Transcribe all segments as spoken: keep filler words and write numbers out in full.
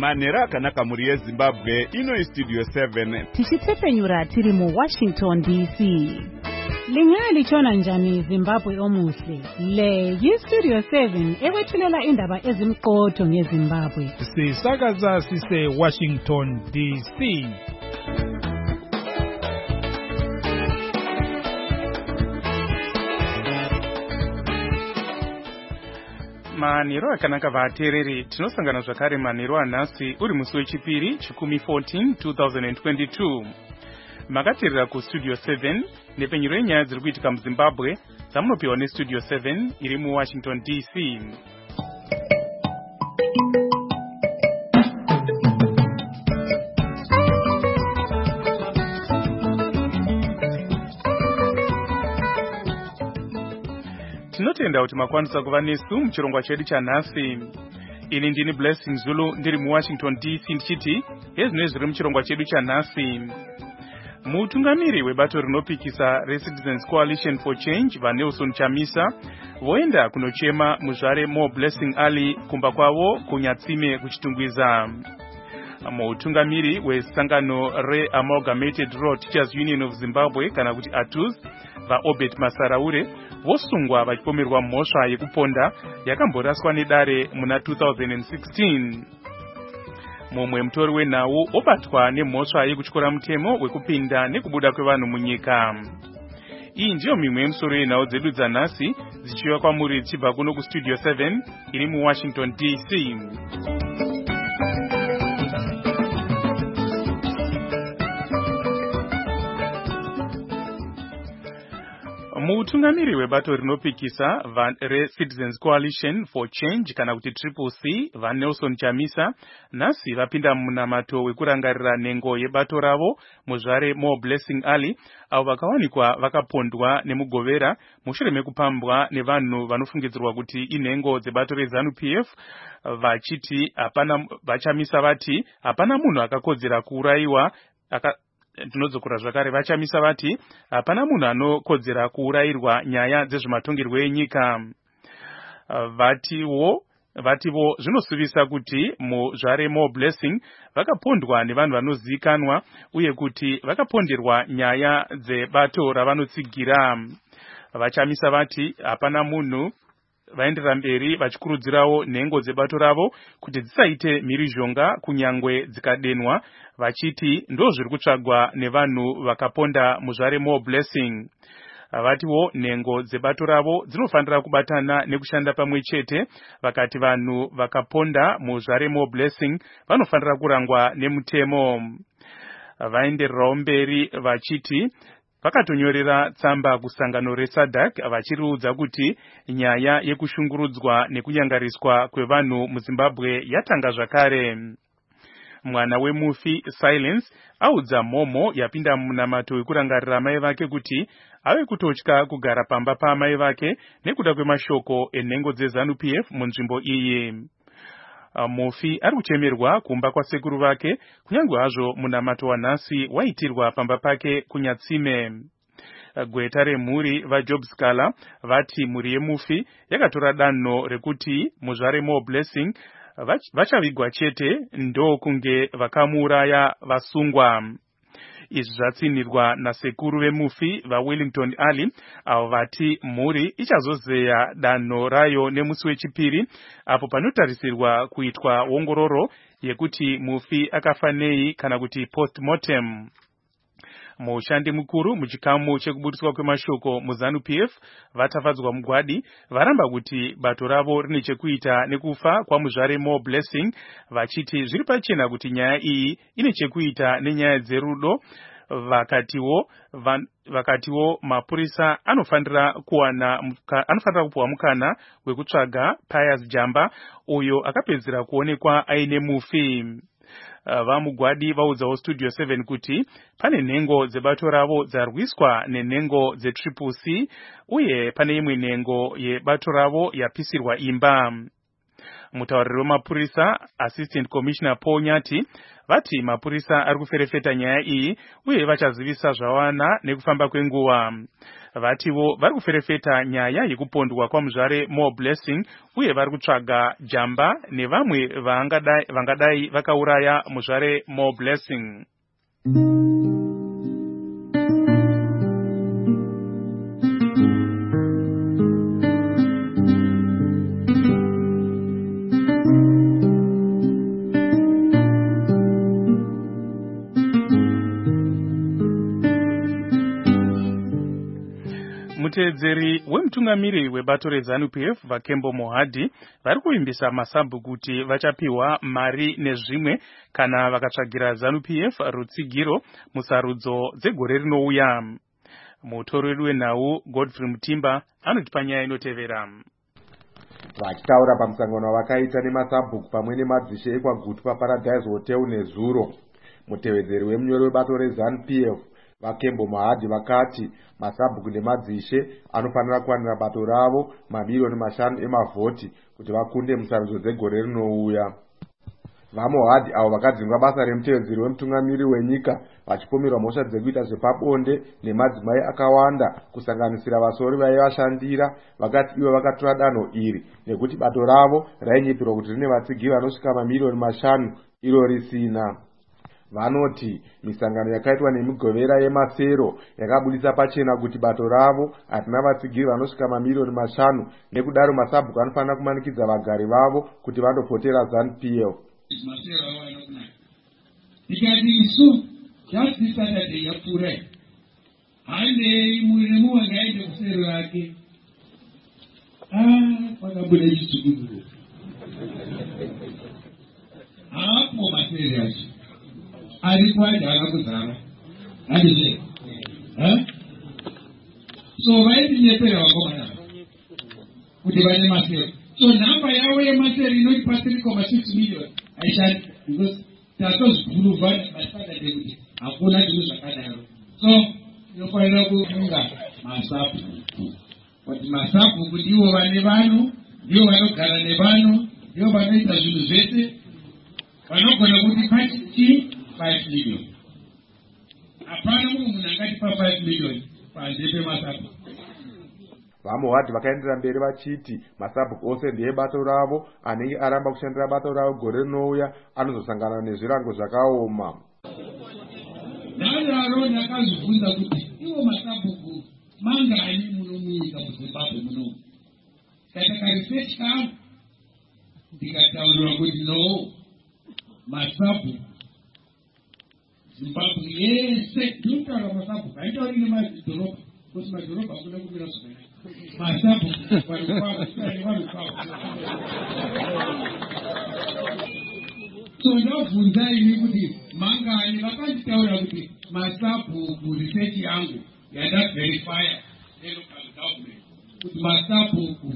Manera kanaka muri yeZimbabwe ino Studio seven. Tichitsepenyura tiri mu Washington D C. Lingali chona njani Zimbabwe omuhle. Le yi Studio seven ewethulela indaba ezimqotho ngeZimbabwe. Sisakaza sise Washington D C. Maniro akanaka vatereri tinosangana zvakare maniro anhasi uri musi wechipiri chikumi fourteen twenty twenty-two. Makateerera ku Studio seven nepenyero yenyaya dziri kuitika muZimbabwe dzamunopiwa neStudio seven iri mu Washington D C. Tinotenda kuti makwanisa kuva nesu muchirongwa chedu chanhasi. Ini ndini Blessing Zulu ndiri mu Washington D C ndichiti ezvinoi zviri muchirongwa chedu chanhasi. Mutungamiri webato rinopikisa reCitizens Coalition for Change vaNelson Chamisa voenda kunochema muzvare More Blessing Ali kumba kwavo kunyatsime kuchitungwiza. Mutungamiri wesangano reAmalgamated Rural Teachers Union of Zimbabwe kana kuti A T U Z vaObert Masaraure vosungwa vachipomerwa mhosva yekuponda yakamboraswa nedare muna two thousand sixteen. Mumwe mutori wenhau obatwa nemhosva yekutyora mutemo wekupinda nekubuda kwevanhu munyika. Iyi ndiyo mimwe yemusoro yenhau dzedu dzanhasi dzichiva kwamuri dzichibva kuno kuStudio seven iri mu Washington D C. Mutungamiri webato rinopikisa reCitizens Coalition for Change kana kuti Triple C vaNelson Chamisa nhasi vapinda munamato wekurangarira nhengo yebato ravo muzvare More Blessing Ali avo vakawanikwa vakapondwa nemugovera mushure mekupambwa nevanhu vanofungidzirwa kuti inhengo dzebato reZANU P F vachiti hapana vachamisa vati hapana munhu akakodzera kuurayiwa aka Tinodzokera zvakare vachamisa vati hapana munhu anokodzera kuurayirwa nyaya dzezvematongerwo enyika. Vatiwo vativo zvinosuvisa kuti muzvare More Blessing vakapondwa nevanhu vanozikanwa uye kuti vakaponderwa nyaya dzebato ravanotsigira. Vachamisa vati hapana munhu vaenderera mberi vachikurudzirawo nhengo dzebato ravo kuti dzisaite mhirizhonga kunyangwe dzikadenwa vachiti ndo zviri kutsvagwa nevanhu vakaponda muzvare More Blessing. Vatiwo nhengo dzebato ravo dzinofanira kubatana nekushanda pamwe chete vakati vanhu vakaponda muzvare More Blessing vanofanira kurangwa nemutemo. Vaendererawo mberi vachiti vakatonyorera tsamba kusangano reSADC vachiriudza kuti nyaya yekushungurudzwa nekunyangariswa kwevanhu muZimbabwe yatanga zvakare. Mwana wemufi Silence audza Momo yapinda munamato wekurangarira mai vake kuti ave kutotya kugara pamba pamai vake nekuda kwemashoko enhengo dzeZANU P F munzvimbo iyi. Mufi ari kuchemerwa kumba kwasekuru vake kunyange hazvo munamato wanhasi waitirwa pamba pake kunyatsime. Gweta remhuri vaJob Scala vati mhuri yemufi yakatora danho rekuti muzvare More Blessing vachavigwa chete ndo kunge vakamuuraya vasungwa. Izvi zvatsinirwa nasekuru vemufi vaWellington Ali avo vati mhuri ichazozeya danho rayo nemusi wechipiri apo panotarisirwa kuitwa ongororo yekuti mufi akafa nei kana kuti postmortem. Mushandi mukuru muchikamu chekuburiswa kwemashoko muZANU P F vatafadzwa mugwadi varamba kuti bato ravo rine chekuita nekufa kwamuzvare More Blessing vachiti zviri pachena kuti nyaya iyi ine chekuita nenyaya dzerudo. Vakatiwo van, vakatiwo mapurisa anofanira kuwana anofanira kupuwa mukana wekutsvaga Pius Jamba uyo akapedzera kuonekwa aine mufi. Vamugwadi vaudzawo Studio seven kuti pane nhengo dzebato ravo dzarwiswa nenhengo dzeTriple C uye pane imwe nhengo yebato ravo yapisirwa imba. Mutauriri wemapurisa Assistant Commissioner Paul Nyati vati mapurisa ari kuferefeta nyaya iyi uye vachazivisa zvawana nekufamba kwenguva. Vativo vari kuferefeta nyaya yekupondwa kwamuzvare More Blessing uye vari kutsvaga jamba nevamwe vangadai, vangadai vakauraya muzvare More Blessing. Mutedzeri wemutungamiri webato reZANU P F Vakembo Mohadhi vari kuimbisa masambu kuti vachapiwa mari nezvimwe kana vakatsvagira ZANU P F rutsigiro musarudzo dzegore rinouya. Mutori wedu wenhau Godfrey Mutimba anotipa nyaya inotevera. Vachitaura pamusangano wakaita nemasabhuku pamwe nemadzishe ekwaGutu paParadise Hotel nezuro, mutevedzeri wemunyori webato reZANU P F Vakembo Mohadhi vakati masabhuku nemadzishe anofanira kuwanira bato ravo mamiliyoni mashanu emavhoti kuti vakunde musarudzo dzegore rinouya. VaMohadhi avo vakadzingwa basa remutevedzeri wemutungamiri wenyika vachipomerwa mhosva dzekuita zvepabonde nemadzimai akawanda kusanganisira vasori vaivashandira, vakati ivo vakatora danho iri nekuti bato ravo rainyepirwa kuti rine vatsigiri vanosvika mamiliyoni mashanu iro risina. Vanoti misangano yakaitwa nemigovera yemasero yakabudisa pachena kuti bato ravo hatina vatsigiri vanosvika mamiliyoni mashanu, nekudaro masabhuku anofanira kumanikidza vagari vavo kuti vandopotera ZANU P F. Masero avo anokunaka tikati isu just Saturday yapfuura handei mune mumwe ngaende kusero yake ah pakabuda chitsuguduru hapo masero yacho ari kwaje akakuzara handizve so vaitinyepera vakomana kuti vane masero. So nhamba yavo yemasero inoti pa three point six million aishandi because tatoziguruva Saturday kuti hakuna chinhu zvakadaro. So inofanira kuunga masabhuku kuti masabhuku ndivo vane vanhu, ndivo vanogara nevanhu, ndivo vanoita zvinhu zvese, vanogona kuti pachichi five million. Hapana mumwe munhu angatipa five million panze pemasabhuku. VaMohadhi vakaenderera mberi vachiti masabhuku ose ndeebato ravo, anenge aramba kushandira bato ravo gore rinouya anozosangana nezvirango zvakaoma. Nadaro ndakazvibvunza kuti iwo masabhuku mangani muno munyika muZimbabwe muno. Kaita research kangu ndikataurirwa kuti no, masabhuku Zimbabwe yese ndinotaura masabhuku haitauri nemadhorobha kuti madhorobha hakuna kumira zvakanaka. Masabhuku vanhu vanhu so ndabvunza ini kuti mangani vakanditaura kuti masabhuku research yangu yadaverifya nelocal government kuti masabhuku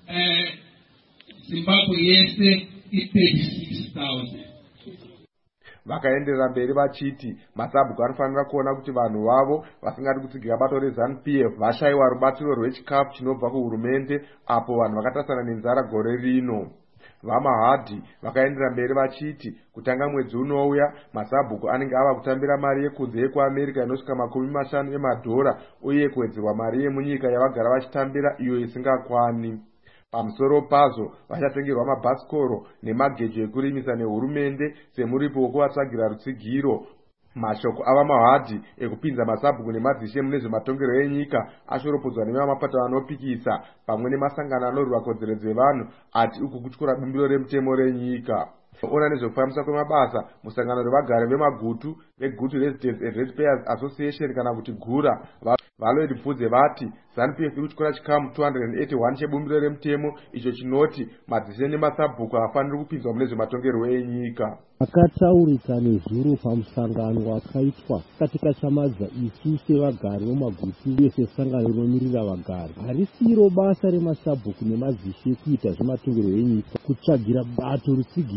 Zimbabwe yese i-thirty-six thousand. Vakaenderera mberi vachiti masabhuku anofanira kuona kuti vanhu vavo vasingadi kutsigira bato reZANU P F vashayiwa rubatsiro rwechikafu chinobva kuhurumende apo vanhu vakatasana nenzara gore rino. VaMohadhi vakaenderera mberi vachiti kutanga mwedzi unouya masabhuku anenge ava kutambira mari yekunze yekuAmerica inosvika makumi mashanu emadhora uye kuwedzerwa mari yemunyika yavagara vachitambira iyo isingakwani. Pamusoro pazvo vachatengerwa mabhasikoro nemagejo ekurimisa nehurumende semuripo wekuvatsvagira rutsigiro. Mashoko avaMohadhi ekupinza masabhuku nemadzishe mune zvematongerwo enyika ashoropodzwa nevamapato anopikisa pamwe nemasangano anorwira kodzero dzevanhu ati uku kutyora bumbiro remutemo renyika. Ona nezvekufambisa kwemabasa musangano rwevagari vemagutu veGutu Residents and Ratepayers Association kana kuti GURA Valoid Pfudze vati ZANU P F iri kutyora chikamu two hundred eighty-one chebumbiro remutemo icho chinoti madzishe nemasabhuku hafaniri kupinzwa mune zvematongerwo enyika. Akataurika nezuro pamusangano wakaitwa katika chamadza isu sevagari vemagutu uye sesangano rinomirira vagari. Harisiro basa remasabhuku nemadzishe kuita zvematongerwo enyika kutsvagira bato rutsigiro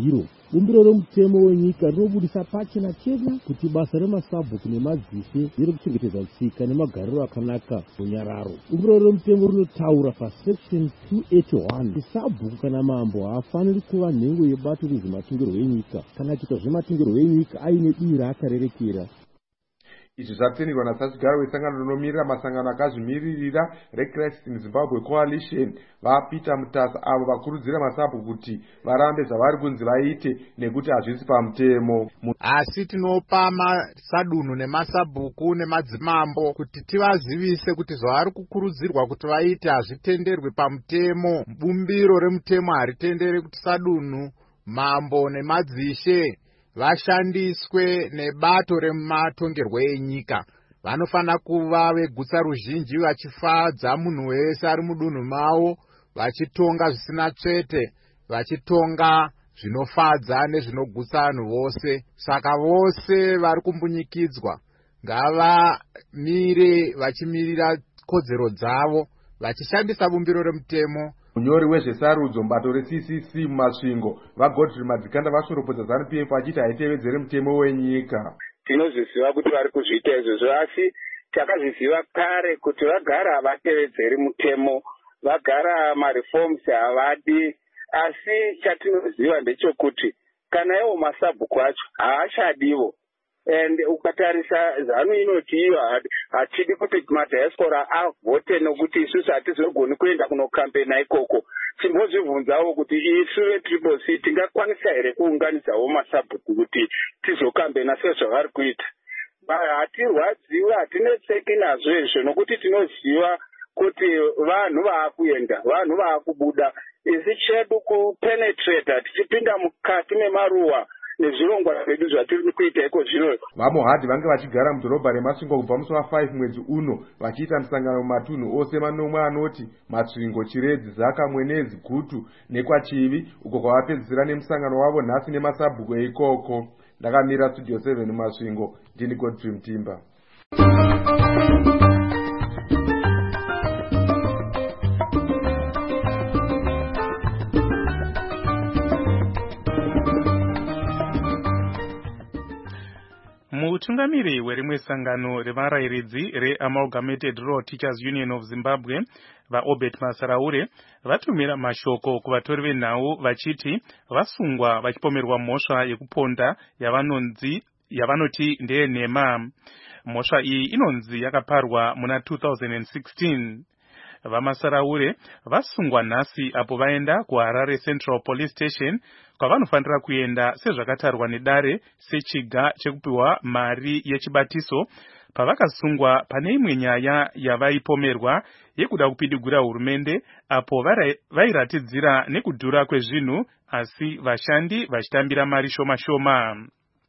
bumbiro remutemo wenyika rinobudisa pachena chena kuti basa remasabhuku nemadzishe riri kuchengetedza tsika nemagariro akanaka munyararo. Bumbiro remutemo rinotaura pasection two eighty-one kuti sabhuku kana mambo haafaniri kuva nhengo yebato rezvematongerwo enyika kana kuita zvematongerwo enyika aine dii raakarerekera. Izvi zvatenderwa nasasigaro wesangano rinomirira masangano akazvimiririra reCrisis in Zimbabwe Coalition vaPeter Mutasa avo vakurudzira masabhuku kuti varambe zvavari kunzi vaite nekuti hazvisi pamutemo. Asi tinopa masadunhu nemasabhuku nemadzimambo kuti tivazivise kuti zvavari kukurudzirwa kuti vaite hazvitenderwi pamutemo. Bumbiro remutemo haritendere kuti sadunhu, mambo nemadzishe vashandiswe nebato rematongerwo enyika. Vanofana kuva vegutsa ruzhinji vachifadza munhu wese ari mudunhu mavo, vachitonga zvisina tsvete, vachitonga zvinofadza nezvinogutsa vanhu vose. Saka vose vari kumbunyikidzwa ngavamire vachimirira kodzero dzavo vachishandisa bumbiro remutemo. Munyori wezvesarudzo mubato reC C C mumasvingo vaGodfrey Madzikanda vashoropodza ZANU P F achiti haitevedzere mutemo wenyika. Tinozviziva kuti vari kuzviita izvozvo, asi takazviziva kare kuti vagara havatevedzeri mutemo, vagara mareforms havadi. Asi chatinoziva ndechekuti kana iwo masabhuku acho haachadiwo. And ukatarisa ZANU inoti iyo hachidi kuti madiaspora avote nokuti isusu hatizogoni kuenda kunokampena ikoko. Timbozvibvunzawo kuti isu veTriple C tingakwanisa here kuunganidzawo masabhuku kuti tizokampena sezvavari kuita. Hatirwadziwi, hatinetseki nazvo izvo nokuti tinoziva kuti vanhu vaakuenda, vanhu vaakubuda. Isi chedu kupenetrata tichipinda mukati memaruwa nezvirongwa zvedu zvatiri kuita iko zvino. VaMohadhi vange vachigara mudhorobha reMasvingo kubva musi wa5 mwedzi uno vachiita musangano mumatunhu ose manomwe anoti Masvingo, Chiredzi, Zaka, Mwenezi, Gutu nekwaChivi, uko kwavapedzisira nemusangano wavo nhasi nemasabhuku eikoko. Ndakamira Studio seven muMasvingo, ndini Godfrey Mtimba. Mutungamiri werimwe sangano revarairidzi reAmalgamated Rural Teachers Union of Zimbabwe vaObert Masaraure vatumira mashoko kuvatori venhau vachiti vasungwa vachipomerwa mhosva yekuponda yavanonzi yavanoti ndeyenhema. Mhosva iyi inonzi yakaparwa muna two thousand sixteen. VaMasaraure vasungwa nhasi apo vaenda kuHarare Central Police Station kwavanofanira kuenda sezvakatarwa nedare sechiga chekupiwa mari yechibatiso pavakasungwa pane imwe nyaya yavaipomerwa yekuda kupidigura hurumende apo vairatidzira nekudhura kwezvinhu asi vashandi vachitambira mari shoma shoma.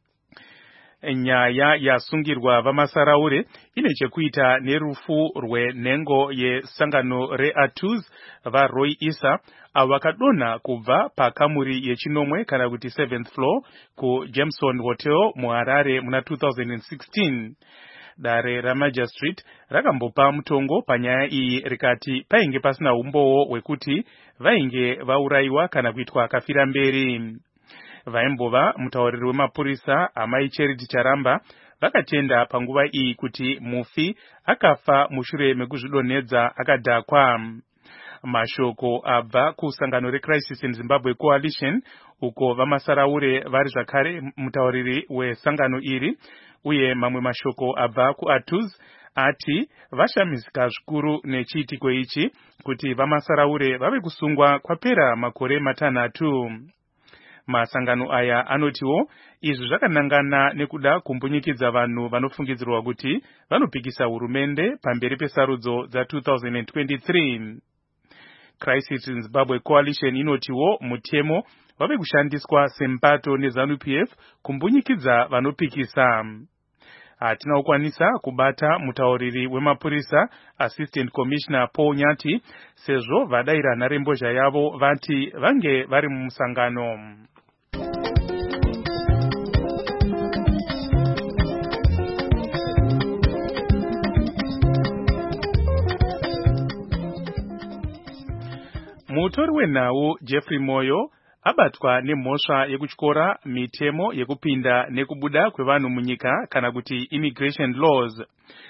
Nyaya yasungirwa VaMasaraure ine chekuita nerufu rwenhengo yesangano reAtus vaRoy Issa avo vakadonha kubva pakamuri yechinomwe kana kuti seventh floor kuJameson Hotel muHarare muna two thousand sixteen. Dare raMagistrate rakambopa mutongo panyaya iyi rikati painge pasina umbowo hwekuti vainge vauraiwa kana kuitwa kafira mberi. Vaimbova mutauriri wemapurisa Amai Charity Charamba vakatenda panguva iyi kuti mufi akafa mushure mekuzvidonhedza akadhakwa. Mashoko abva kusangano reCrisis in Zimbabwe Coalition uko VaMasaraure vari zvakare mutauriri wesangano iri, uye mamwe mashoko abva kuAtus ati vashamizika zvikuru nechiitiko ichi kuti VaMasaraure vave kusungwa kwapera makore matanhatu. Masangano aya anotiwo izvi zvakanangana nekuda kumbunyikidza vanhu vanofungidzirwa kuti vanopikisa hurumende pamberi pesarudzo dza two thousand twenty-three. Crisis in Zimbabwe Coalition inotiwo mutemo wave kushandiswa sempato neZANU P F kumbunyikidza vanopikisa. Hatina kukwanisa kubata mutauriri wemapurisa Assistant Commissioner Paul Nyati sezvo vadaira nharembozha yavo vati vange vari mumusangano. Mutori wenhau Jeffrey Moyo abatwa nemhosva yekutyora mitemo yekupinda nekubuda kwevanhu munyika kana kuti immigration laws.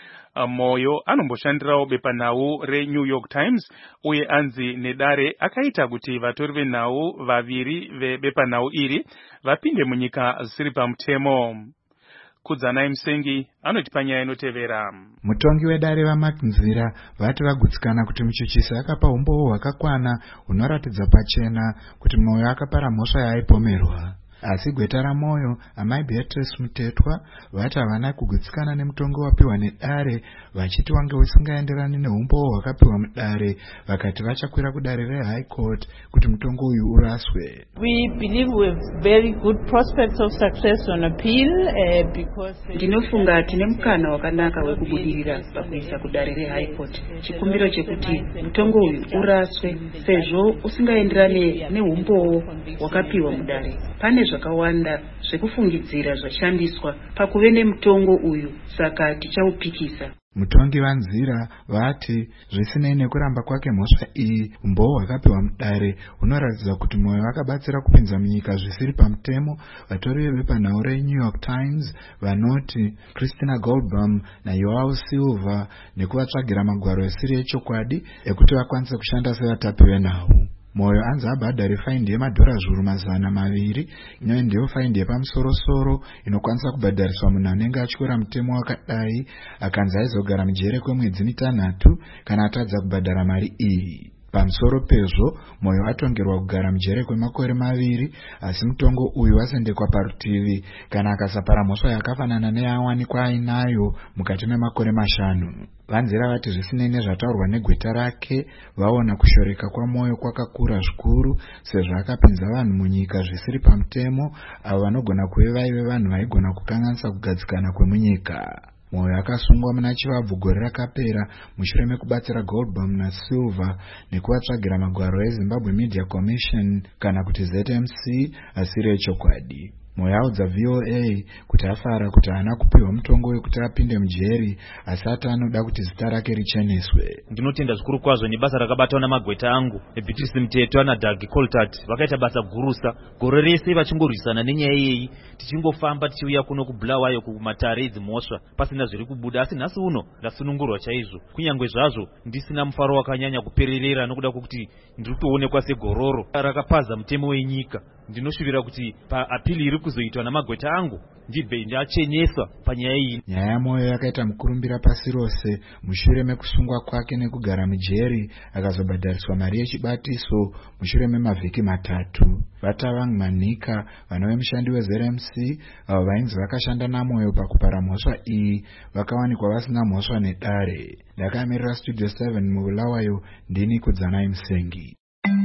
Moyo anomboshandirawo bepanhau reNew York Times uye anzi nedare akaita kuti vatori venhau vaviri vebepanhau iri vapinde munyika zvisiri pamutemo. Kudzanai Musengi anoti panyaya inotevera. Mutongi wedare vaMakinzira vati vagutsikana kuti muchuchisi akapa umboo hwakakwana hunoratidza pachena kuti Moyo akapara mhosva yaaipomerwa. Asi gweta raMoyo, amai Beatrice Mutetwa, vati havana kugutsikana nemutongo wapiwa nedare, vachiti wange usingaenderani neumboo hwakapiwa mudare, vakati vachakwira kudare reHigh Court kuti mutongo uyu uraswe. We believe we have very good prospects of success on appeal uh, because ndinofunga tine mukana wakanaka wekubudirira pakuisa kudare reHigh Court. Chikumbiro chekuti mutongo uyu uraswe sezvo usingaenderani neumboo hwakapiwa mudare. Pane zvakawanda zvekufungidzira zvashandiswa pakuve nemutongo uyu, saka tichaupikisa. Mutongi vanzira vati zvisinei nekuramba kwake mhosva iyi, umboo hwakapiwa mudare hunoratidza kuti Moyo akabatsira kupinza munyika zvisiri pamutemo vatori vebepanhau reNew York Times vanoti Christina Goldbaum naJoao Silva nekuvatsvagira magwaro esiri echokwadi ekuti vakwanise kushanda sevatapi venhau. Moyo anzi abhadhare faindi yemadhora zviuru mazana maviri, inove ndiyo faindi yepamusoro-soro inokwanisa kubhadhariswa munhu anenge atyora mutemo wakadai, akanzi aizogara mujere kwemwedzi mitanhatu kana atadza kubhadhara mari iyi. Pamusoro pezvo, Moyo atongerwa kugara mujere kwemakore maviri, asi mutongo uyu wasendekwa parutivi kana akasapara mhosva yakafanana neyawanikwa ainayo mukati memakore mashanu. Vanzira vati zvisinei nezvataurwa negweta rake, vaona kushoreka kwaMoyo kwakakura zvikuru sezvo akapinza vanhu munyika zvisiri pamutemo, avo vanogona kuve vaive vanhu vaigona kukanganisa kugadzikana kwemunyika. Moyo akasungwa muna chivabvu gore rakapera mushure mekubatsira Goldbaum naSilva nekuvatsvagira magwaro eZimbabwe Media Commission kana kuti Z M C asiri echokwadi. Moyo audza V O A kuti afara kuti haana kupiwa mutongo wekuti apinde mujeri, asi ati anoda kuti zita rake richeneswe. Ndinotenda zvikuru kwazvo nebasa rakabatwa namagweta angu Beatrice Mutetwa naDoug Coltart. Vakaita basa gurusa gore rese vachingorwisana nenyaya iyi, tichingofamba tichiuya kuno kuBulawayo kumatare edzimhosva pasina zviri kubuda, asi nhasi uno ndasunungurwa chaizvo, kunyange zvazvo ndisina mufaro wakanyanya kupererera nokuda kwokuti ndiri kuonekwa segororo rakapaza mutemo wenyika. Ndinoshuvira kuti paapili iri kuzoitwa namagweta angu ndibve ndacheneswa panyaya iyi. Nyaya yaMoyo yakaita mukurumbira pasi rose mushure mekusungwa kwake nekugara mujeri, akazobhadhariswa mari yechibatiso mushure memavhiki matatu. Vatavang Manika, vanove mushandi weZ M C, avo vainzi vakashanda naMoyo pakupara mhosva iyi, vakawanikwa vasina mhosva nedare. Ndakamirira Studio seven muBulawayo, ndini Kudzanai Musengi.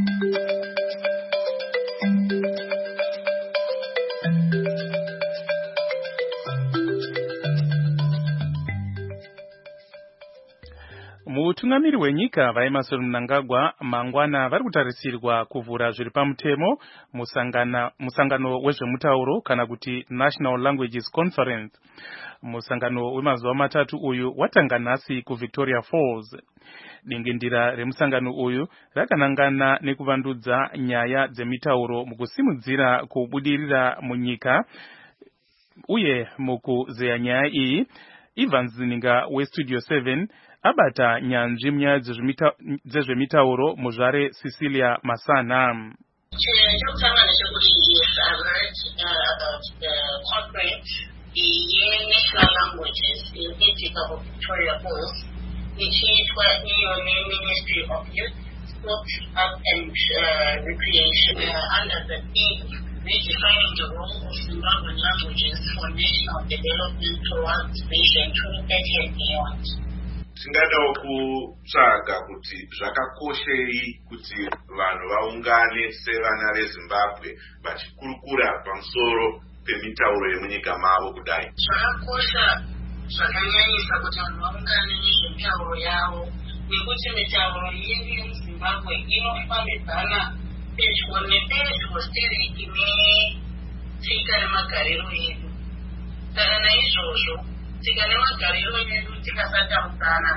Mutungamiri wenyika vaEmmerson Mnangagwa mangwana vari kutarisirwa kuvhura zviri pamutemo musangana musangano wezvemutauro kana kuti National Languages Conference. Musangano wemazuva matatu uyu watanga nhasi kuVictoria Falls. Dingindira remusangano uyu rakanangana nekuvandudza nyaya dzemitauro mukusimudzira kubudirira munyika uye mukuzeya nyaya iyi. Ivan Zininga weStudio seven abata nyanzvi munyaya dzezvemitauro muzvare Cecilia Masana. Chekutanga chekuti yes, I heard uh, about the conference, the National Languages Institute of Victoria Falls, which is what the Ministry of Youth, Sport and uh, Recreation, uh, under the theme redefining the role of Zimbabwean languages for national development towards Vision twenty thirty and beyond. Tingadawo kutsvaga kuti zvakakoshei kuti vanhu vaungane sevana veZimbabwe vachikurukura pamusoro pemitauro yemunyika mavo kudai. Zvakakosha zvakanyanyisa kuti vanhu vaungane nezvemitauro yavo, nekuti mitauro yedu yemuZimbabwe inofambidzana pedyo nepedyo tiri netsika nemagariro edu. Saka naizvozvo tsika nemagariro edu tikasatamudzana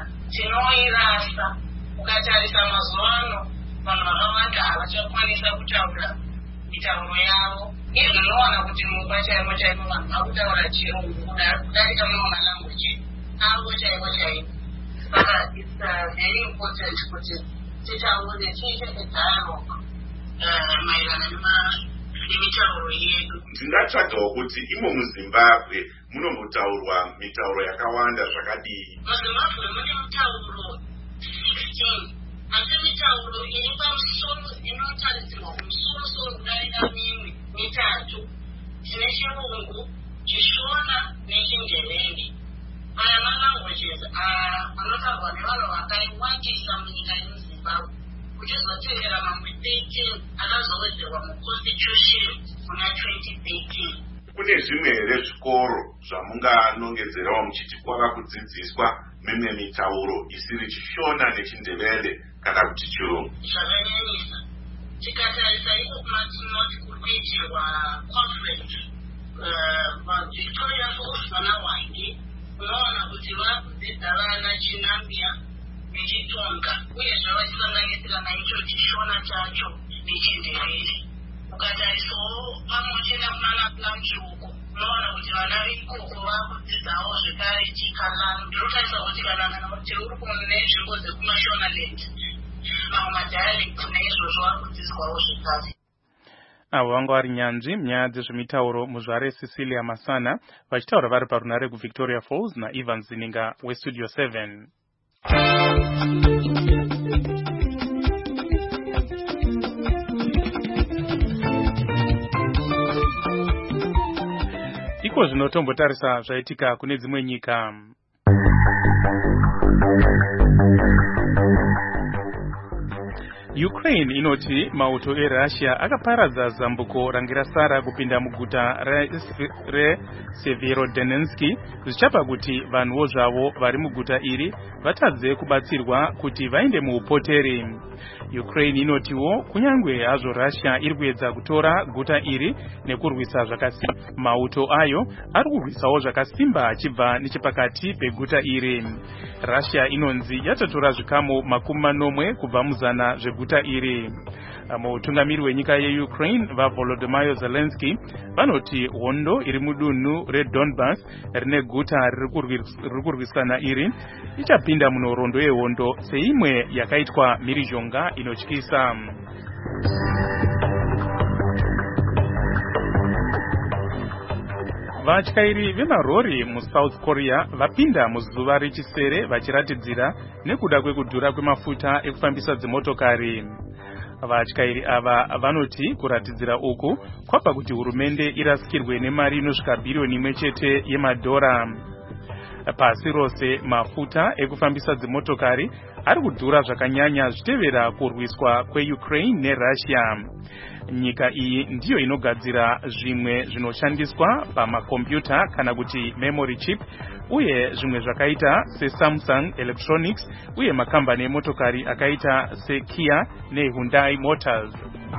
tinoirasa. Ukatarisa mazuva ano vanhu vakawanda havachakwanisa kutaura mitauro yavo. Izvi unowana kuti mumba chaimo chaimo vanhu vakutaura chirungu kudarika mamwe malanguage avo chaiko chaiko. Saka it's uh, very important kuti titaure tiite a dialogue maererano nemitauro yedu. Ndingatsvagawo kuti imo muZimbabwe munombotaurwa mitauro yakawanda zvakadii. MuZimbabwe mune mitauro sixteen asi mitauro iri pamusoro inotarisirwa kumusoro-soro kudarika mimwe mitatu. Tine Chirungu, Chishona neChindevende. Aya malanguages anotaurwa nevanhu vakaiwandisa munyika yemuZimbabwe. Kuchizotevera mamwe thirteen akazowedzerwa muconstitution kuna twenty thirteen. Kune zvimwe here zvikoro zvamunganongedzerawo muchiti kwava kudzidziswa mimwe mitauro isiri Chishona neChindevende kana kuti Chirungu? Zvakanyanyisa. Tikatarisa iko kumatinoti kuri kuitirwa conference Victoria Falls vana Hwange, unoona kuti vakudzidza vana Chinambia neChitonga uyezve vachisanganisira naicho Chishona chacho neChindevende. Ukatarisawo pamwe uchienda kunana Planki uko unoona kuti vana veikoko vakudzidzawo zvekare Chikalango. Ndinotarisa kuti kana kuti uri kune nzvimbo dzekumashonaland mamwe madialects naizvozvo vakudzidzwawo zvekare. Avo vanga vari nyanzvi munyaya dzezvemitauro muzvare Cecilia Masana vachitaura vari parunare kuVictoria Falls naIvan Zininga weStudio seven. Iko zvino tombotarisa zvaitika kune dzimwe nyika. Ukraine inoti mauto eRussia akaparadza zambuko range rasara kupinda muguta reSeverodonetsk zvichapa kuti vanhuwo zvavo vari muguta iri vatadze kubatsirwa kuti vaende muupoteri. Ukraine inotiwo kunyangwe hazvo Russia iri kuedza kutora guta iri nekurwisa zvakasimba, mauto ayo ari kurwisawo zvakasimba achibva nechepakati peguta iri. Russia inonzi yatotora zvikamu makumi manomwe kubva muzana zveguta iri. Mutungamiri wenyika yeUkraine vaVolodymyr Zelensky vanoti hondo iri mudunhu reDonbas rine guta riri kurwisana iri ichapinda munhoroondo yehondo seimwe yakaitwa mhirizhonga inotyisa. Vatyairi vemarori muSouth Korea vapinda muzuva rechisere vachiratidzira nekuda kwekudhura kwemafuta ekufambisa dzimotokari. Vatyairi ava vanoti kuratidzira uku kwapa kuti hurumende irasikirwe nemari inosvika bhiriyoni imwe chete yemadhora. Pasi rose mafuta ekufambisa dzimotokari ari kudhura zvakanyanya zvichitevera kurwiswa kweUkraine neRussia. Nyika iyi ndiyo inogadzira zvimwe zvinoshandiswa pamakombiyuta kana kuti memory chip uye zvimwe zvakaita seSamsung Electronics uye makambani emotokari akaita seKia neHyundai Motors.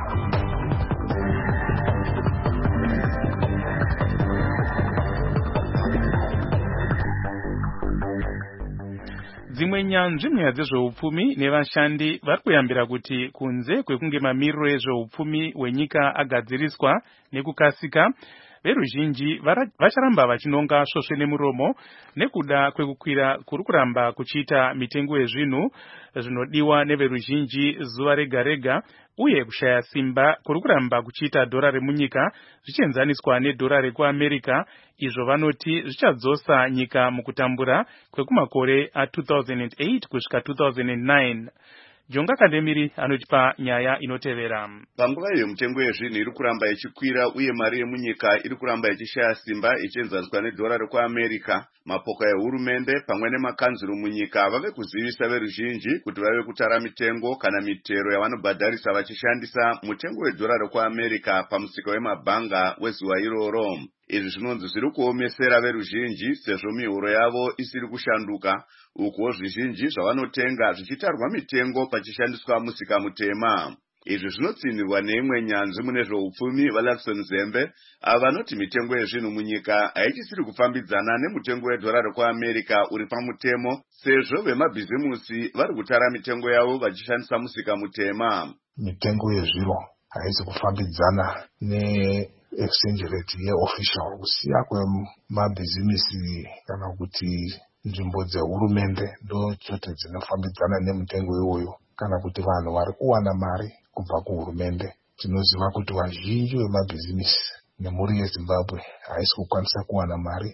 Dzimwe nyanzvi munyaya dzezveupfumi nevashandi vari kuyambira kuti kunze kwekunge mamiriro ezveupfumi wenyika agadziriswa nekukasika, veruzhinji vacharamba vachinonga svosve nemuromo nekuda kwekukwira kuri kuramba kuchiita mitengo yezvinhu zvinodiwa neveruzhinji zuva rega rega uye kushaya simba kuri kuramba kuchiita dhora remunyika zvichienzaniswa nedhora rekuAmerica, izvo vanoti zvichadzosa nyika mukutambura kwekumakore a two thousand eight kusvika two thousand nine. Jonga Kandemiri anotipa nyaya inotevera. Panguva iyo mitengo yezvinhu iri kuramba ichikwira uye mari yemunyika iri kuramba ichishaya simba ichienzaniswa nedhora rekuAmerica, mapoka ehurumende pamwe nemakanzuru munyika vave kuzivisa veruzhinji kuti vave kutara mitengo kana mitero yavanobhadharisa vachishandisa mutengo wedhora rekuAmerica pamusika wemabhanga wezuva iroro. Izvi zvinonzi zviri kuomesera veruzhinji sezvo mihoro yavo isiri kushanduka, uko zvizhinji zvavanotenga zvichitarwa mitengo pachishandiswa musika mutema. Izvi zvinotsinirwa neimwe nyanzvi mune zveupfumi vaLakson Zembe ava vanoti mitengo yezvinhu munyika haichisiri kufambidzana nemutengo wedhora rekuAmerica uri pamutemo, sezvo vemabhizimusi vari kutara mitengo yavo vachishandisa musika mutema. Mitengo yezviro haisi kufambidzana ne-exchange rate yeofficial. Kusiya kwemabhizimisi kana kuti nzvimbo dzehurumende ndo chote dzinofambidzana nemutengo iwoyo, kana kuti vanhu vari kuwana mari kubva kuhurumende. Tinoziva kuti vazhinji vemabhizimisi nemhuri yeZimbabwe haisi kukwanisa kuwana mari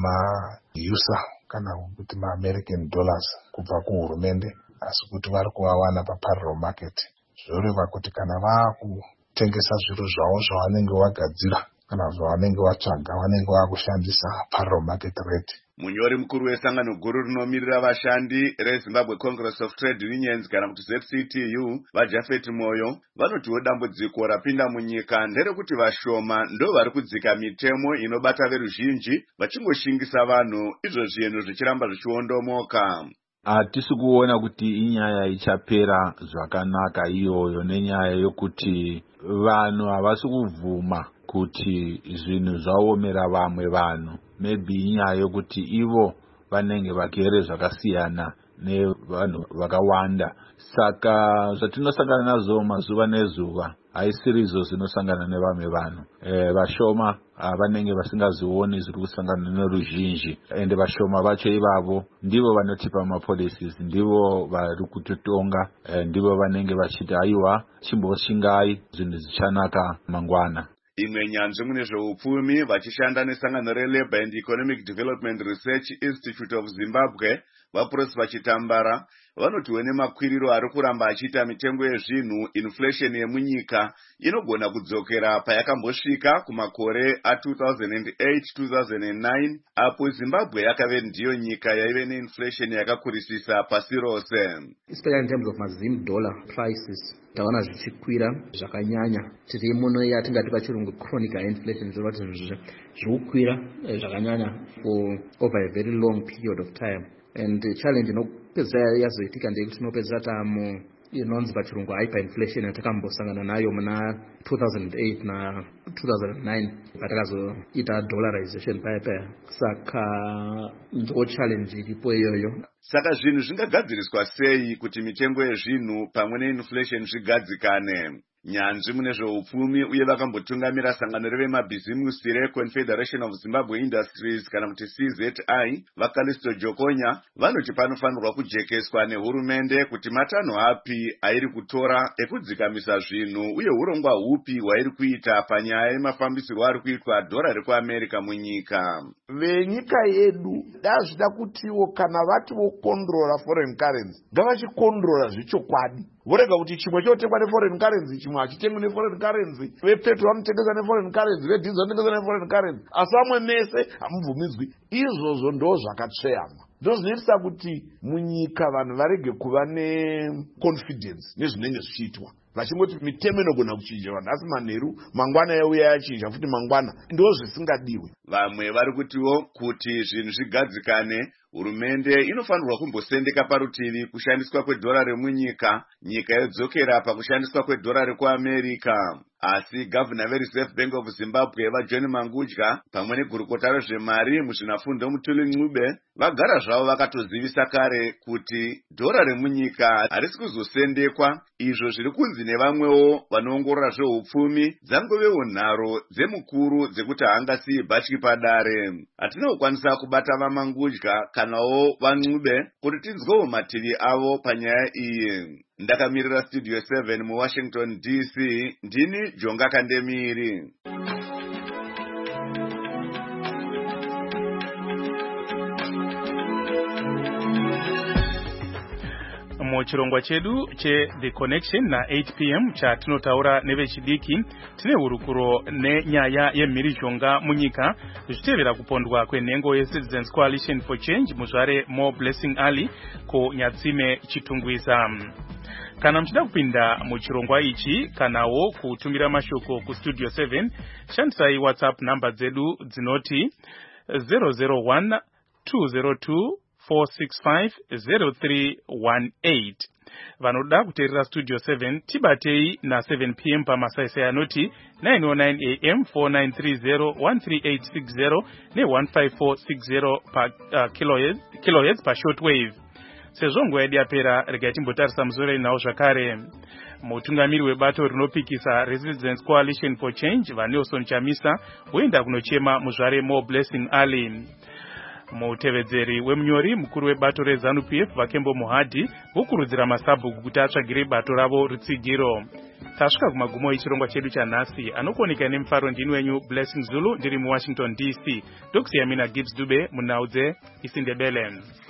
yemausa kana kuti maamerican dollars kubva kuhurumende, asi kuti vari kuvawana paparallel market. Zvoreva kuti kana vaakutengesa zviro zvavo zvavanenge vagadzira kana zvavanenge vatsvaga vanenge vakushandisa parallel market rate. Munyori mukuru wesangano guru rinomirira vashandi reZimbabwe Congress of Trade Unions kana kuti Z C T U vaJafet Moyo vanotiwo dambudziko rapinda munyika nderekuti vashoma ndo vari kudzika mitemo inobata veruzhinji vachingoshingisa vanhu, izvo zvinhu zvichiramba zvichiondomoka. Hatisi kuona kuti inyaya ichapera zvakanaka iyoyo, nenyaya yokuti vanhu havasi kuvhuma kuti zvinhu zvaomera vamwe vanhu. Maybe inyaya yokuti ivo vanenge vagere zvakasiyana nevanhu vakawanda. Saka zvatinosangana nazo mazuva nezuva haisirizo zinosangana nevamwe vanhu. E, vashoma vanenge vasingazioni zviri kusangana neruzhinji, ende vashoma vacho ivavo ndivo vanotipa mapolicies, ndivo vari kutotonga, e, ndivo vanenge vachiti aiwa chimboshingai zvinhu zvichanaka mangwana. Imwe nyanzvi mune zveupfumi vachishanda nesangano reLabour and Economic Development Research Institute of Zimbabwe vaProsper Chitambara vanotiwe nemakwiriro ari kuramba achiita mitengo yezvinhu, inflation yemunyika inogona kudzokera payakambosvika kumakore a two thousand eight two thousand nine apo Zimbabwe yakave ndiyo nyika yaive neinflation yakakurisisa pasi rose. Especially in terms of mazim dollar prices, tawana zvichikwira zvakanyanya. Tiri muno yatingati pachirungu chronic inflation, zvoreva kuti zvinhu zvikukwira zvakanyanya for over a very long period of time. And the challenge inopedza yazoitika ndeyekuti tinopedza tamo inonzi pachirungu hyperinflation yatakambosangana nayo muna two thousand eight na two thousand nine patakazoita dollarization paya paya. Saka ndo challenge iripo iyoyo. Saka zvinhu zvingagadziriswa sei kuti mitengo yezvinhu pamwe neinflation zvigadzikane? Nyanzvi mune zveupfumi uye vakambotungamira sangano revemabhizimusi reConfederation of Zimbabwe Industries kana kuti C Z I vaKalisto Jokonya vanoti panofanirwa kujekeswa nehurumende kuti matanho api airi kutora ekudzikamisa zvinhu uye urongwa hupi hwairi kuita panyaya yemafambisirwo ari kuitwa dhora rekuAmerica munyika. Venyika yedu dazvida kutiwo kana vati vokondrora foreign currency ngavachikondrora zvichokwadi, vorega kuti chimwe chotengwa neforeign currency chimwe hachitengwi neforeign currency, vepetrol vanotengesa neforeign currency, vedhizo vanotengesa neforeign currency, asi vamwe mese hamubvumidzwi. Izvozvo ndo zvakatsveyama. Ndo zvinoitisa kuti munyika vanhu varege kuva neconfidence nezvinenge zvichiitwa, vachingoti mitemo inogona kuchinja vanhu, asi manheru mangwana yauya yachinja futi mangwana, ndo zvisingadiwe. Vamwe vari kutiwo kuti zvinhu zvigadzikane, hurumende inofanirwa kumbosendeka parutivi kushandiswa kwedhora remunyika, nyika yodzokera pakushandiswa kwedhora rekuAmerica. Asi gavana veReserve Bank of Zimbabwe vaJohn Mangudya pamwe negurukota rezvemari muzvinafundo Mutuli Ncube vagara zvavo vakatozivisa kare kuti dhora remunyika harisi kuzosendekwa, izvo zviri kunzi nevamwewo vanoongorora zveupfumi dzangovewo nharo dzemukuru dzekuti haangasiyi bhatyi padare. Hatina kukwanisa kubata vaMangudya kanawo vaNcube kuti tinzwewo mativi avo panyaya iyi. Ndakamirira Studio seven muWashington D C, ndini Jonga Kandemiri. Muchirongwa chedu che The Connection na eight p m chatinotaura nevechidiki tine hurukuro nenyaya yemhirizhonga munyika zvichitevera kupondwa kwenhengo yeCitizens Coalition for Change muzvare More Blessing Ali kuNyatsime Chitungwiza. Kana mchida kupinda muchirongwa ichi kanawo kutumira mashoko ku Studio seven, shandisai WhatsApp number dzedu dzinoti zero zero one two zero two four six five zero three one eight. Vanoda kuteerera Studio seven tibatei na seven p m pamasaisai anoti nine oh nine a m four nine three zero one three eight six zero ne one five four six zero pa uh, kilohertz, kilohertz pa shortwave. sezvo nguva yedu yapera regai timbotarisa musoro inawo zvakare. Mutungamiri webato rinopikisa Resistance Coalition for Change vaNelson Chamisa woenda kunochema muzvare More Blessing Ali. Mutevedzeri wemunyori mukuru webato reZANU-P F Vakembo Muhadhi vokurudzira masabhuku kuti atsvagire bato ravo rutsigiro. Tasvika kumagumo echirongwa chedu chanhasi, anokuoneka nemufaro ndini wenyu Blessing Zulu ndiri muWashington D C. Ndokusiya mina Gibbs Dube munhau dzeIsindebele.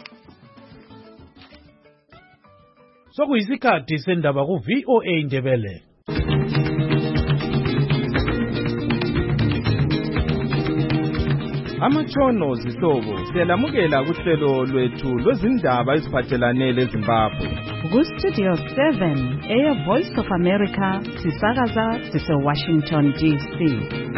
Sokuyisikhathi sendaba ku V O A Ndebele. Amachono zihlobo siyalamukela kuhlelo lwethu lwezindaba eziphathelane leZimbabwe. Ku Studio seven, Air Voice of America, sisakaza sise Washington D C.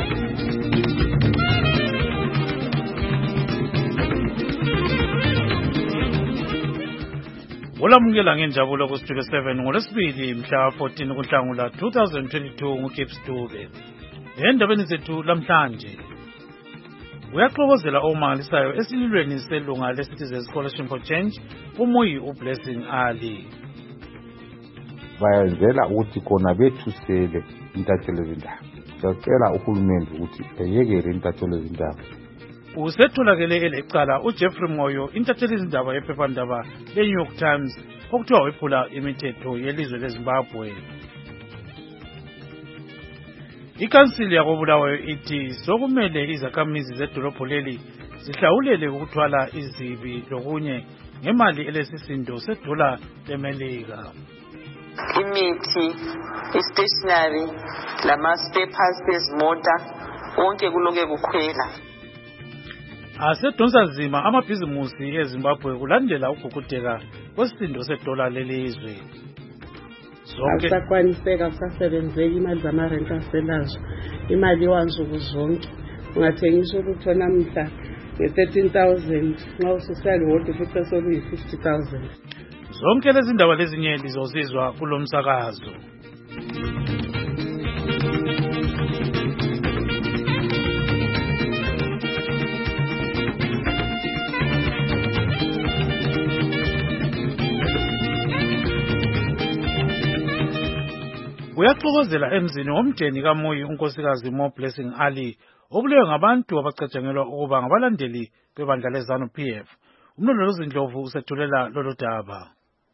Olamukela ngenjabulo ku Studio seven ngolwesibili mhla fourteen kuNhlangula twenty twenty-two nguGibbs Dube. Endabeni zethu lamhlanje uyaxokozela omangalisayo esililweni selunga leCitizens Coalition for Change uMuyi uBlessing Ali. Bayenzela ukuthi kona bethusele intathelo zindaba. Siyacela uhulumende ukuthi eyekele intathelo zindaba. Usetholakele elecala uJeffrey Moyo intatheli izindaba yephephandaba leNew York Times okuthiwa wephula imithetho yelizwe leZimbabwe. Ikansili yakobulawayo ithi sokumele izakhamizi zedolobho leli zihlawulele ukuthwala izibi lokunye ngemali elesisindo sedola lemelika. Imithi, istationery, lama spare parts ezimota konke kulonke kukhwela. Asedonsa nzima amabhizimusi eZimbabwe kulandela ukugugudeka kwesisindo sedola lelizwe. Zonke asakwaniseka kusasebenzeki imali zamarent aselazo imali wansuku zonke ungathengisa ukuthi namhla nge-thirteen thousand nxa ususale wodwa futhi sekuyi-fifty thousand. Zonke lezi ndaba lezinye lizozizwa kulo msakazo. Uyaxokozela emzini womdeni kaMuyi unkosikazi More Blessing Ali obulewe ngabantu abacatshangelwa ukuba ngabalandeli bebandla leZANU-P F. Umlondolozi Ndlovu usethulela lolu daba.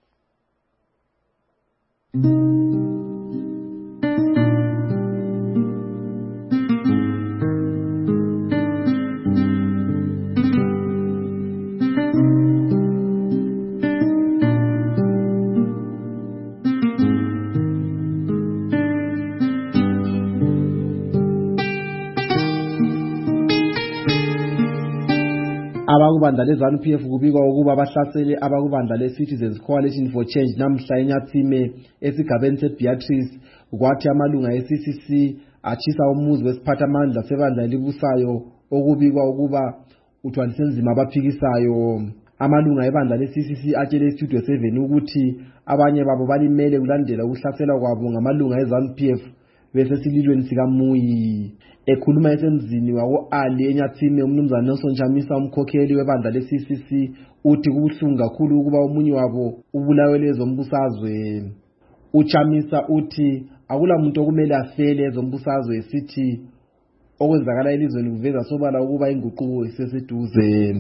Abakubandla leZANU-P F kubikwa ukuba bahlasele abakubandla leCitizens Coalition for Change namhla eNyathime esigabeni seBeatrice kwathi amalunga eC C C achisa umuzi wesiphathamandla sebandla elibusayo okubikwa ukuba uthwalise nzima abaphikisayo. Amalunga ebandla leC C C atshele iStudio seven ukuthi abanye babo balimele kulandela ukuhlasela kwabo ngamalunga eZANU-P F besesililweni sikaMuyi. Ekhuluma esemzini wako Ali eNyathime umnumzana Nelson Chamisa umkhokheli webandla leC C C uthi kubuhlungu kakhulu ukuba omunye wabo ubulawele ezombusazwe. Uchamisa uthi akulamuntu okumele afele ezombusazwe esithi okwenzakala elizweni kuveza sobala ukuba inguquko iseseduze.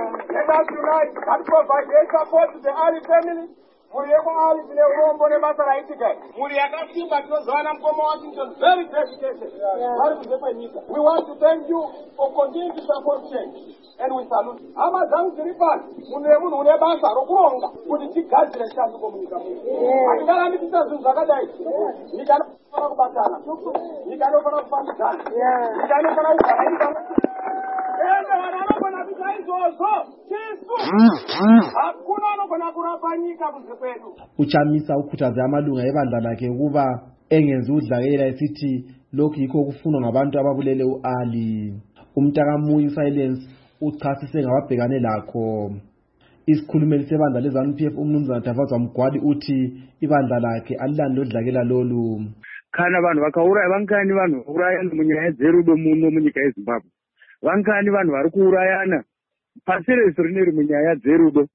Muri yekwali bile urombo nebasa raitika muri yakasimba tinozwana mkomo Washington very dedicated vari kuzepa nyika. We want to thank you for continuing to support change and we salute ama zangu ziri pasi munhu wemunhu une basa rokuronga kuti tigadzire shanduko munyika muno. Hatingarami tiita zvinhu zvakadai. Nyika inofana kubatana, nyika inofana kufambidzana, nyika inofana kugara nyika ende vanhu vanogona kuita izvozvo tisu hakuna anogona kurapa nyika kunze kwedu. Uchamisa ukhuthaze amalunga ebandla lakhe ukuba engenzi udlakela esithi lokhu yikho kufunwa ngabantu ababulele uAli. Umntaka Muyi Silence uchasise ngababhekane lakho. Isikhulumeli sebandla leZANU-P F umnumzana Davazwa Mgwadi uthi ibandla lakhe alilanda udlakela lolu. Kana vanhu vakauraya vangani vanhu urayana munyaya dzerudo muno munyika yeZimbabwe. Vangani vanhu vari kuurayana pasi rese rineri munyaya dzerudo.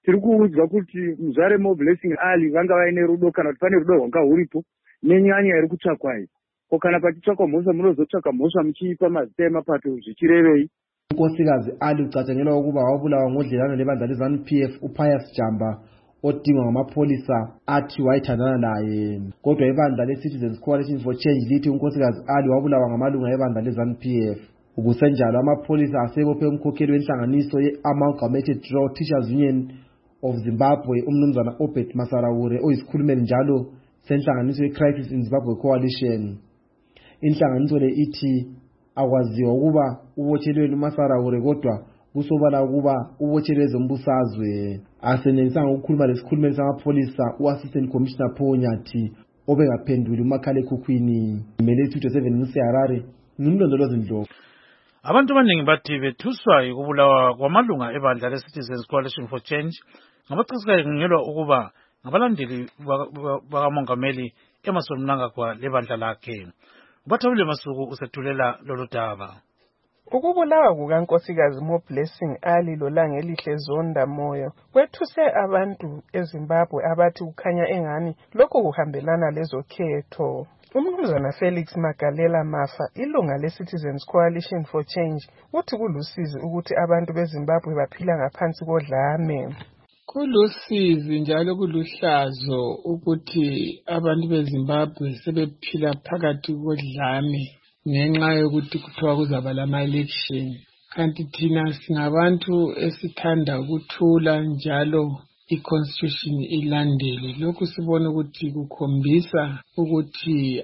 tiri kuudzwa kuti muzvare moblessing ali vanga vaine rudo kana kuti pane rudo rwanga huripo nenyanya iri kutsvakwa iyi ko kana pachitsvakwa mhosva munozotsvaka mhosva muchiipa mazita emapato zvichirevei? unkosikazi Ali ucatshangelwa ukuba wabulawa ngodlelano lebandla le-ZANU P F uPius Jamba odingwa ngamapholisa athi wayithandana naye, kodwa ibandla le-Citizens Coalition for Change lithi unkosikazi Ali wabulawa ngamalunga ebandla le-ZANU P F. Kusenjalo amapholisa asebophe umkhokheli wenhlanganiso ye-Amalgamated Rural Teachers Union of Zimbabwe umnumzana Obed Masaraure oyisikhulumeli njalo senhlanganiso ye-Crisis in Zimbabwe Coalition. Inhlanganiso le ithi akwaziwa ukuba ubotshelweni uMasaraure kodwa kusobala ukuba ubotshelwe ezombusazwe. Asenelisanga ukukhuluma lesikhulumeli samapholisa u-Assistant Commissioner Paul Nyathi obengaphenduli umakhalekhukhwini. Imele isithuthi seven museharare ngimlondolozi Ndlovu. Abantu abaningi bathi bethuswa ukubulawa kwamalunga ebandla le-Citizens Coalition for Change ngabaciskangelwa ukuba ngabalandeli bakamongameli Emmerson Mnangagwa lebandla lakhe. Ubathabile Masuku usethulela lolu daba. Ukubulawa kukankosikazi moBlessing Ali loLangelihle Zonda Moyo kwethuse abantu eZimbabwe abathi kukhanya engani lokho kuhambelana lezokhetho. Umnumzana Felix Magalela Mafa, ilunga le-Citizens Coalition for Change, uthi kulusizi ukuthi abantu beZimbabwe baphila ngaphansi kodlame. Kulusizi njalo kuluhlazo ukuthi abantu beZimbabwe sebephila phakathi kodlame ngenxa yokuthi kuthiwa kuzaba lama-election. Kanti thina singabantu esithanda ukuthula njalo i-constitution ilandele. Lokhu sibona ukuthi kukhombisa ukuthi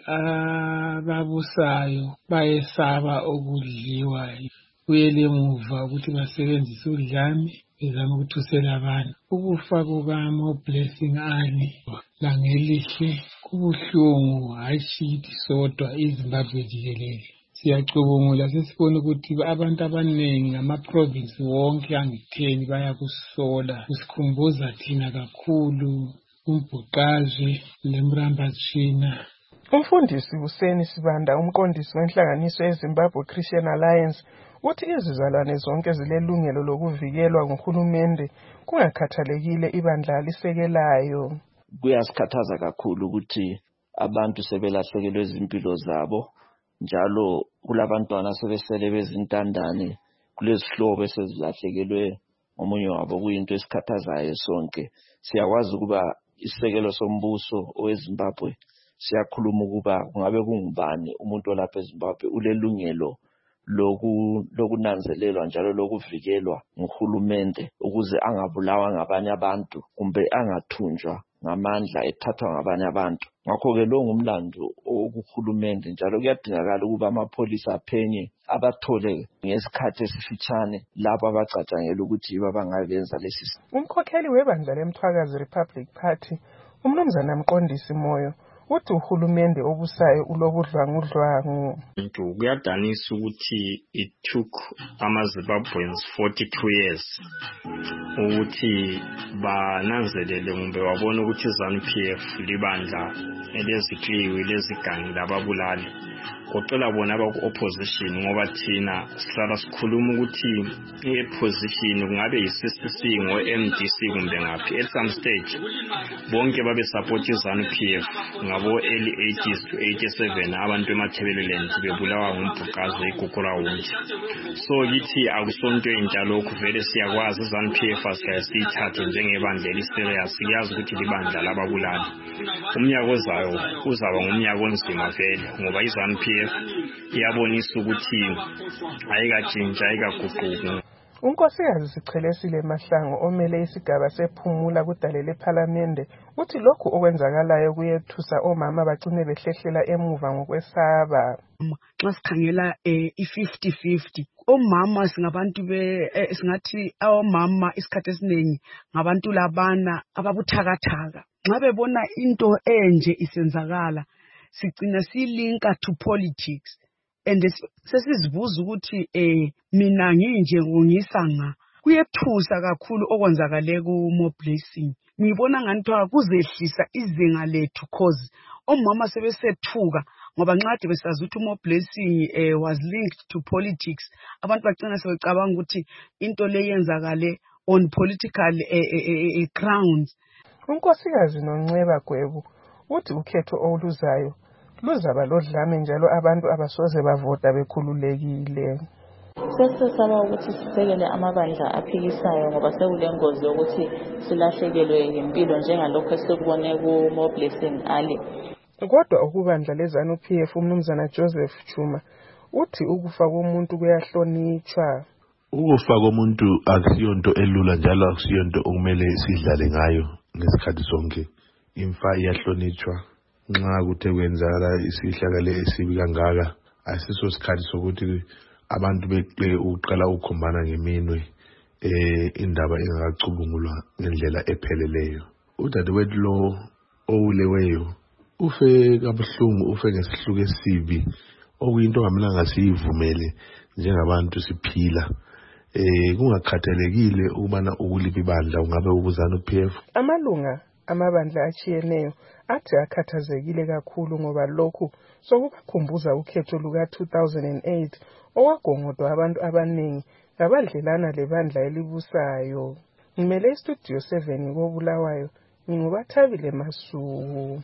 ababusayo bayesaba ukudliwa. Kuyele emuva ukuthi basebenzise udlame bezama ukuthusela abantu. Ukufa kukaMoBlessing Ali Langelihle kubuhlungu, hayi shithi sodwa iZimbabwe jikelele. Siyacubungula sesibona ukuthi abantu abaningi ama-province wonke angitheni bayakusola. Kusikhumbuza thina kakhulu uMbhuqazwe leMrambazitsvina. Umfundisi Hussein Sibanda, umqondisi wenhlanganiso yeZimbabwe Christian Alliance, uthi izizalwane zonke zilelungelo lokuvikelwa nguhulumende kungakhathalekile ibandla lisekelayo. Kuyasikhathaza kakhulu ukuthi abantu sebelahlekelwe izimpilo zabo, njalo kulabantwana sebesele bezintandane, kulezihlobo esezilahlekelwe omunye wabo. Kuyinto esikhathazayo sonke. Siyakwazi ukuba isekelo sombuso oweZimbabwe siyakhuluma ukuba kungabe kungubani umuntu olapha eZimbabwe ulelungelo lokunanzelelwa njalo lokuvikelwa nguhulumende ukuze angabulawa ngabanye abantu kumbe angathunjwa ngamandla ethathwa ngabanye abantu. Ngakho-ke lo ngumlando okuhulumende, njalo kuyadingakala ukuba amapholisa aphenye abathole ngesikhathi esifitshane labo abacatshangela ukuthi babangabenza lesi. Umkhokheli webandla leMthwakazi Republic Party, umnumzana Mqondisi Moyo, uthi uhulumende obusayo ulobudlwangudlwangu. Kuyadanisa ukuthi it took ama-Zimbabweans forty-two years ukuthi bananzelele kumbe wabona ukuthi iZANU P F libandla elezikliwi lezigangi lababulali. Kodwa bona abaku-opposition ngoba thina sihlala sikhuluma ukuthi i-opposition kungabe yi-C C C ngo-M D C kumbe ngaphi. At some stage bonke babe support iZANU P F ngabo early eighties to eighty-seven abantu emaThebeleland bebulawa nguMbhuqazwe igugula wonke. So kithi akusonto entsha lokhu, vele siyakwazi iZANU P F asiyithathe njengebandla eliserious. Siyazi ukuthi libandla lababulali. Umnyaka ozayo uzaba ngumnyaka onzima vele ngoba iZANU P F iyabonisa ukuthi ayikatshintsha ayikaguquki. Unkosikazi Sichelesile Mahlangu omele isigaba sephumula kudale lePhalamende uthi lokhu okwenzakalayo kuyethusa omama bagcine behlehlela emuva ngokwesaba. Xa sikhangela i-fifty fifty, omama singabantu be singathi omama isikhathi esiningi ngabantu labana ababuthakathaka. Nxa bebona into enje isenzakala sigcina silinka to politics, and sesizibuza ukuthi eh mina nginje ngisanga kuyethusa kakhulu okwenzakale kuMoBlessing. Ngibona ngani kuzehlisa izinga lethu cause omama sebesethuka ngoba nxade besazi ukuthi uMoBlessing eh was linked to politics. Abantu bagcina sebecabanga ukuthi into le yenzakale on political uh, uh, uh, grounds. Unkosikazi Nonceba Gwebu uthi ukhetho oluzayo luzaba lodlame njalo abantu abasoze bavota bekhululekile. Sesesaba ukuthi sisekele amabandla aphikisayo ngoba sekulengozi ukuthi silahlekelwe impilo njengalokho esikubone ku More Blessing Ali. Kodwa ukubandla lezanu P F umnumzana Joseph Chuma uthi ukufa komuntu kuyahlonitshwa. Ukufa komuntu akusiyonto elula njalo akusiyonto okumele sidlale ngayo ngesikhathi sonke. Imfa iyahlonitshwa nxa kuthe kwenzala isihlakale esibi kangaka asiso sikhathi sokuthi abantu beqe uqala ukukhombana ngeminwe eh indaba engakacubungulwa ngendlela epheleleyo. Udadewethu lo owuleweyo ufe kabuhlungu, ufe ngesihluku esibi okuyinto ngamelanga siyivumele njengabantu siphila. Eh kungakhathalekile ukubana ukuliphi ibandla ungabe ubuzana uP F. Amalunga amabandla achiyeneyo athi akhathazekile kakhulu ngoba lokhu sokubakhumbuza ukhetho luka two thousand eight owagongodwa abantu abaningi ngabadlelana lebandla elibusayo. Ngimele istudio seven koBulawayo ngingubathabile Masuku.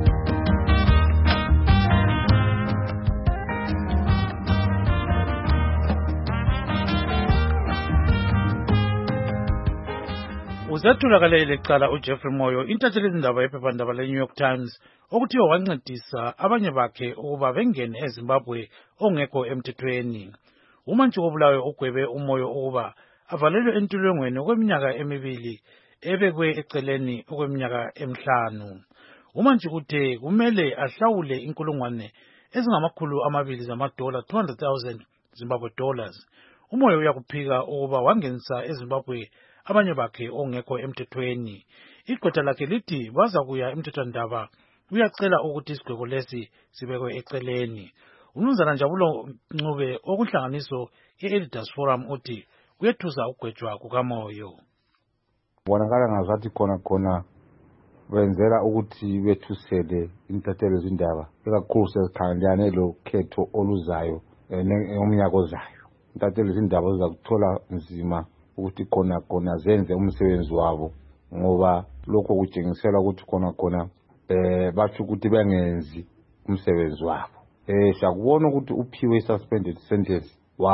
Uzatholakala lecala uJeffrey Moyo intatheli izindaba yephephandaba leNew York Times okuthiwa wancedisa abanye bakhe ukuba bengene eZimbabwe ongekho emthethweni. Umantshi koBulawayo ugwebe uMoyo ukuba avalelwe entolongweni okweminyaka emibili ebekwe eceleni okweminyaka emihlanu. Umantshi uthe kumele ahlawule inkulungwane ezingamakhulu amabili zamadola two hundred thousand Zimbabwe dollars. Umoyo uyakuphika ukuba wangenisa eZimbabwe abanye bakhe ongekho emthethweni. Igqwetha lakhe lithi baza kuya emthethwandaba uyacela ukuthi isigwebo lesi sibekwe eceleni. Umnumzana Njabulo Ncube okuhlanganiso ye-Editors Forum uthi kuyethusa ukugwetshwa kukaMoyo. Bonakala ngazathi khona khona wenzela ukuthi bethusele intathelo zindaba ekakhulu sesikhangelane lo khetho oluzayo ngomnyaka ozayo. Intathelo zindaba zizakuthola nzima ukuthi khona khona zenze umsebenzi wabo ngoba lokho kutshengisela ukuthi khona khona eh bathi ukuthi bengenzi umsebenzi wabo. Eh sakubona ukuthi uphiwe suspended sentence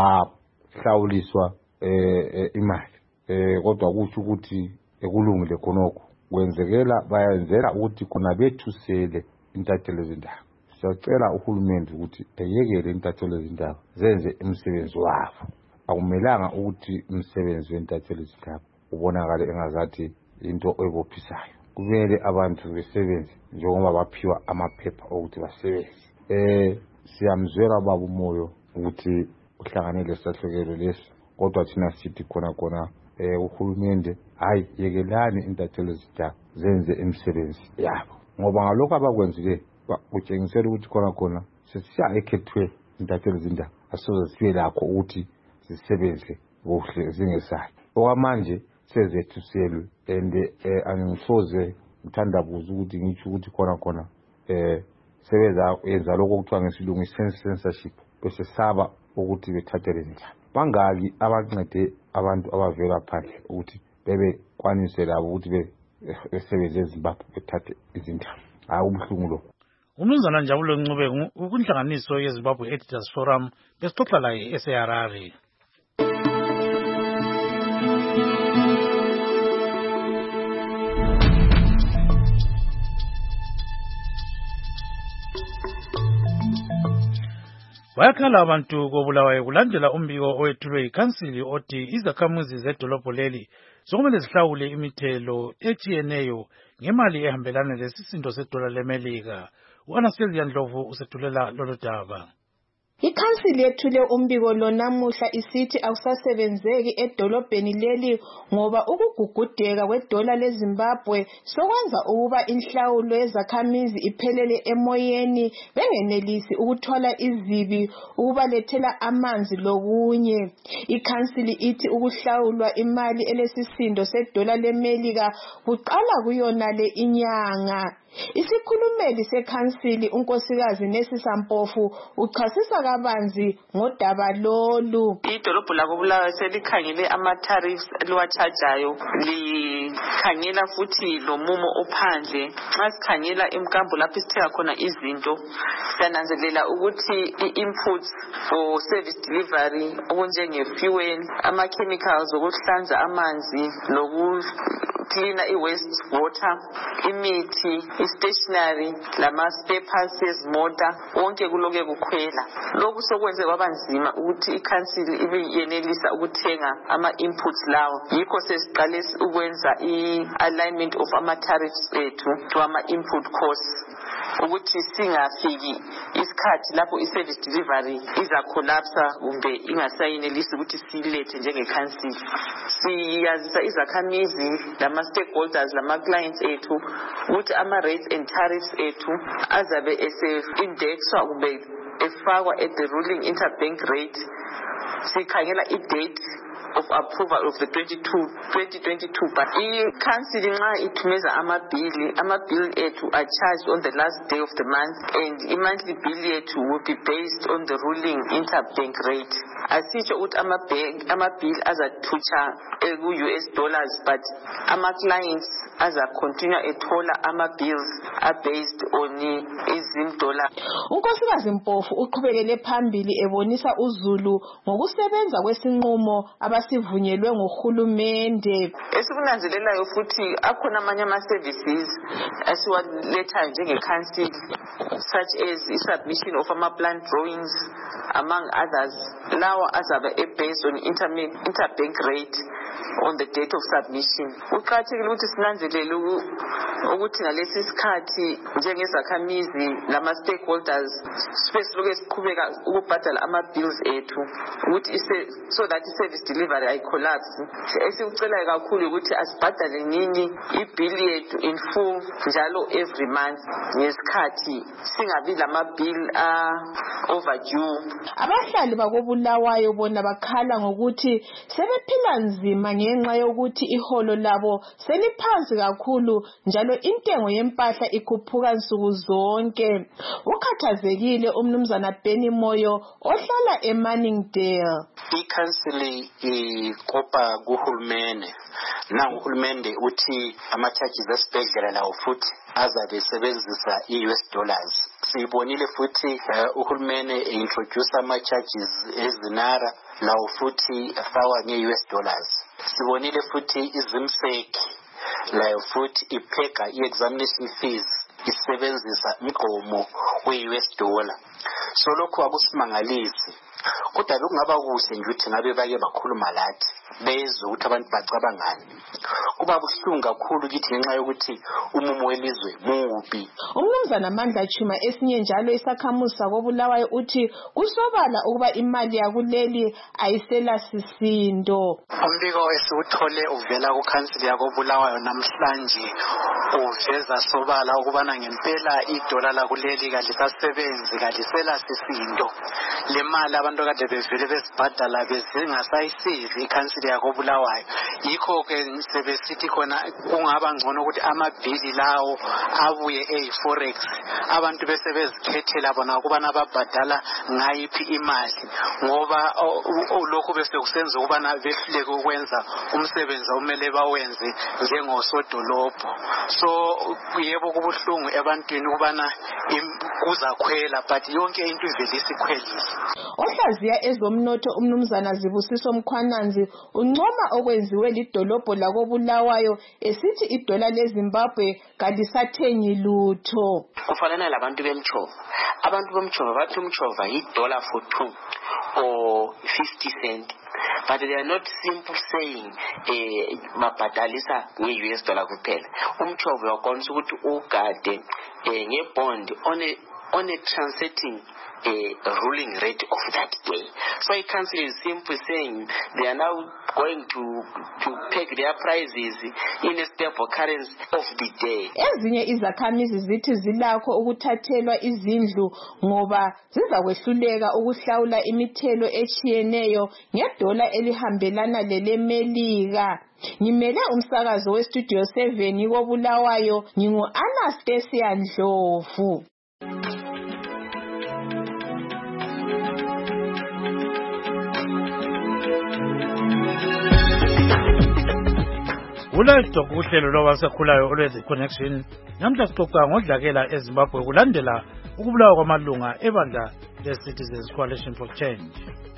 wahlawuliswa eh imali. Eh kodwa kusho ukuthi ekulungile khonokho kwenzekela bayenzela ukuthi khona bethusele intathelo zindaba. Siyacela uhulumende ukuthi eyekele intathelo zindaba zenze umsebenzi wabo. Akumelanga ukuthi umsebenzi wentathelo zindaba ubonakale engazathi into ebophisayo. Kumele abantu besebenze njengoba baphiwa amaphepha ukuthi basebenze. Eh siyamzwela baba uMoyo ukuthi uhlanganele sahlukelo lesi kodwa thina sithi khona khona eh uhulumende hayi yekelani intathelo zindaba zenze imisebenzi yabo ngoba ngalokho abakwenzile kutshengisela ukuthi khona khona sesiya ekhethwe intathelo zindaba asoze sibe lakho ukuthi sisebenze kuhle zingesayo. Okwamanje sezethuselwe and eh angisoze ngithandabuza ukuthi ngisho ukuthi khona khona eh sebeza yenza lokho kuthiwa ngesilungu censorship bese saba ukuthi bethathele indaba. Bangaki abancede abantu abavela phandle ukuthi bebe kwanise labo ukuthi besebenze eZimbabwe bethathe izindaba. Hayi ubuhlungu lo. Umnumzana Njabulo Ncube ukunhlanganiso yeZimbabwe Editors Forum besixoxa laye eseHarare. Bayakhala abantu koBulawayo kulandela umbiko owethulwe yikhansili othi izakhamuzi zedolobho leli zokumele zihlawule imithelo etshiyeneyo ngemali ehambelana lesisindo sedola leMelika. U-Anastasia Ndlovu usethulela lolu daba. Ikhansili yethule umbiko lo namuhla isithi awusasebenzeki edolobheni leli ngoba ukugugudeka kwedola leZimbabwe sokwenza ukuba inhlawulo yezakhamizi iphelele emoyeni bengenelisi ukuthola izibi ukubalethela amanzi lokunye. Ikhansili ithi ukuhlawulwa imali elesisindo sedola leMelika kuqala kuyona le inyanga. Isikhulumeli sekhansili unkosikazi Nesisa Mpofu uchasisa kabanzi ngodaba lolu. Idolobho lako Bulawayo selikhangele ama-tariffs liwachajayo, likhangela futhi lomumo ophandle. Nxa sikhangela emkambo lapho sithenga khona izinto, siyananzelela ukuthi i-inputs for service delivery okunjenge-fuel, ama-chemicals okuhlanza amanzi, lokucleana i-waste water, imithi, i-stationery, lama-spare parts ezimota, wonke kuloke kukhwela. Lokhu sokwenze kwaba nzima ukuthi ikhansili ibe yenelisa ukuthenga ama-inputs lawo. Yikho sesiqale ukwenza i-alignment of ama-tariffs ethu to ama-input costs, ukuthi singafiki isikhathi lapho i-service delivery iza collapse kumbe ingasayenelisi ukuthi silethe njengekhansili. Siyazisa izakhamizi lama-stakeholders lama-clients ethu ukuthi ama-rates and tariffs ethu azabe ese-indexwa kumbe efakwa at the ruling interbank rate. Sikhangela i-date of approval of the twenty twenty-two, but i-council nxa ithumeza amabhili, amabhili ethu are charged on the last day of the month, and i-monthly bill ethu will be based on the ruling interbank rate. Asitsho ukuthi amabhili azathutsha ku-U S dollars, but ama-clients aza-continue ethola ama-bills are based on izim dollar. Unkosikazi Mpofu uqhubekele phambili ebonisa uzulu ngokusebenza kwesinqumo abasivunyelwe ngohulumende. Esikunanzelelayo futhi akhona amanye ama-services asiwalethayo njenge-council, such as i-submission of ama-plant drawings, among others. Lawa azabe e-based on interbank rate on the date of submission. Kuqakathekile ukuthi sinanzelele ukuthi ngalesi sikhathi njengezakhamizi lama-stakeholders sibe siqhubeka ukubhadala ama-bills ethu ukuthi so that i-service delivery ayicollapse. Esikucelayo kakhulu ukuthi asibhadale nini i-bill yethu in full njalo every month ngesikhathi, singabi lama-bill a-overdue. Abahlali bakobulawayo bona bakhala ngokuthi sebephila nzima ngenxa yokuthi iholo labo seliphansi kakhulu njalo intengo yempahla ikhuphuka nsuku zonke. Ukhathazekile umnumzana Benny Moyo ohlala eManningdale. Ikhansili ikopa kuhulumende, nangu uhulumende uthi ama-charges esibhedlela lawo futhi azabe esebenzisa i-U S dollars. Siyibonile futhi uhulumende introduce ama-charges ezinara lawo futhi afakwa nge-U S dollars. Sibonile futhi izimseki layo futhi ipheka i-examination fees isebenzisa umgomo we-U S dollar. So lokhu akusimangalisi, kodwa bekungaba kuhle nje ukuthi ngabe bake bakhuluma lathi bezwe ukuthi abantu bacabangani. Kuba buhlungu kakhulu kithi ngenxa yokuthi umumo welizwe mubi. Umnumzana Mandla Chuma esinye njalo isakhamuzi sakobulawayo uthi kusobala ukuba imali yakuleli ayisela sisindo. Umbiko esiwuthole uvela kukhansili yakobulawayo namhlanje uveza sobala ukubana ngempela idola lakuleli kalisasebenzi, kalisela sisindo. Le mali abantu kade bevele besibhadala bezingasayisizi ikhansili yakobulawayo. Yikho ke sebesithi khona kungaba ngcono ukuthi amabhili lawo abuye e-forex, abantu bese bezikhethela bona ukubana babhadala ngayiphi imali, ngoba lokhu bese kusenza ukubana behluleke ukwenza umsebenzi omele bawenze njengosodolobho. So yebo kubuhlungu ebantwini ukubana kuzakhwela, but yonke into ivele isikhwelile. Ohlaziya ezomnotho umnumzana Zibusiso Mkhwananzi uncoma okwenziwe lidolobho lakobulawayo esithi idola leZimbabwe kalisathengi lutho. Kufanana labantu bemchova, abantu bemchova bathi umchova idola for two or fifty cent, but they are not simple saying eh mabhadalisa nge-U S dollar kuphela. Umchova uyakwanisa ukuthi ugade eh ngebond on on a transiting a ruling rate of that day. So a council is simply saying they are now going to to peg their prices in a stable currency of the day. Ezinye izakhamizi zithi zilakho ukuthathelwa izindlu ngoba zizakwehluleka ukuhlawula imithelo echiyeneyo ngedola elihambelana lelemelika. Ngimele umsakazo we Studio seven koBulawayo, ngingu Anastasia Ndlovu. Ulayito kuhlelo lwabasakhulayo olwezi connection namhla sixoxa ngodlakela eZimbabwe kulandela ukubulawa kwamalunga ebandla leCitizens Coalition for Change.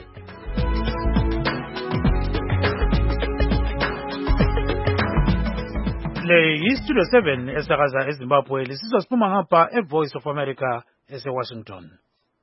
Le yiStudio seven esakaza eZimbabwe lisizwa siphuma ngapha eVoice of America eseWashington.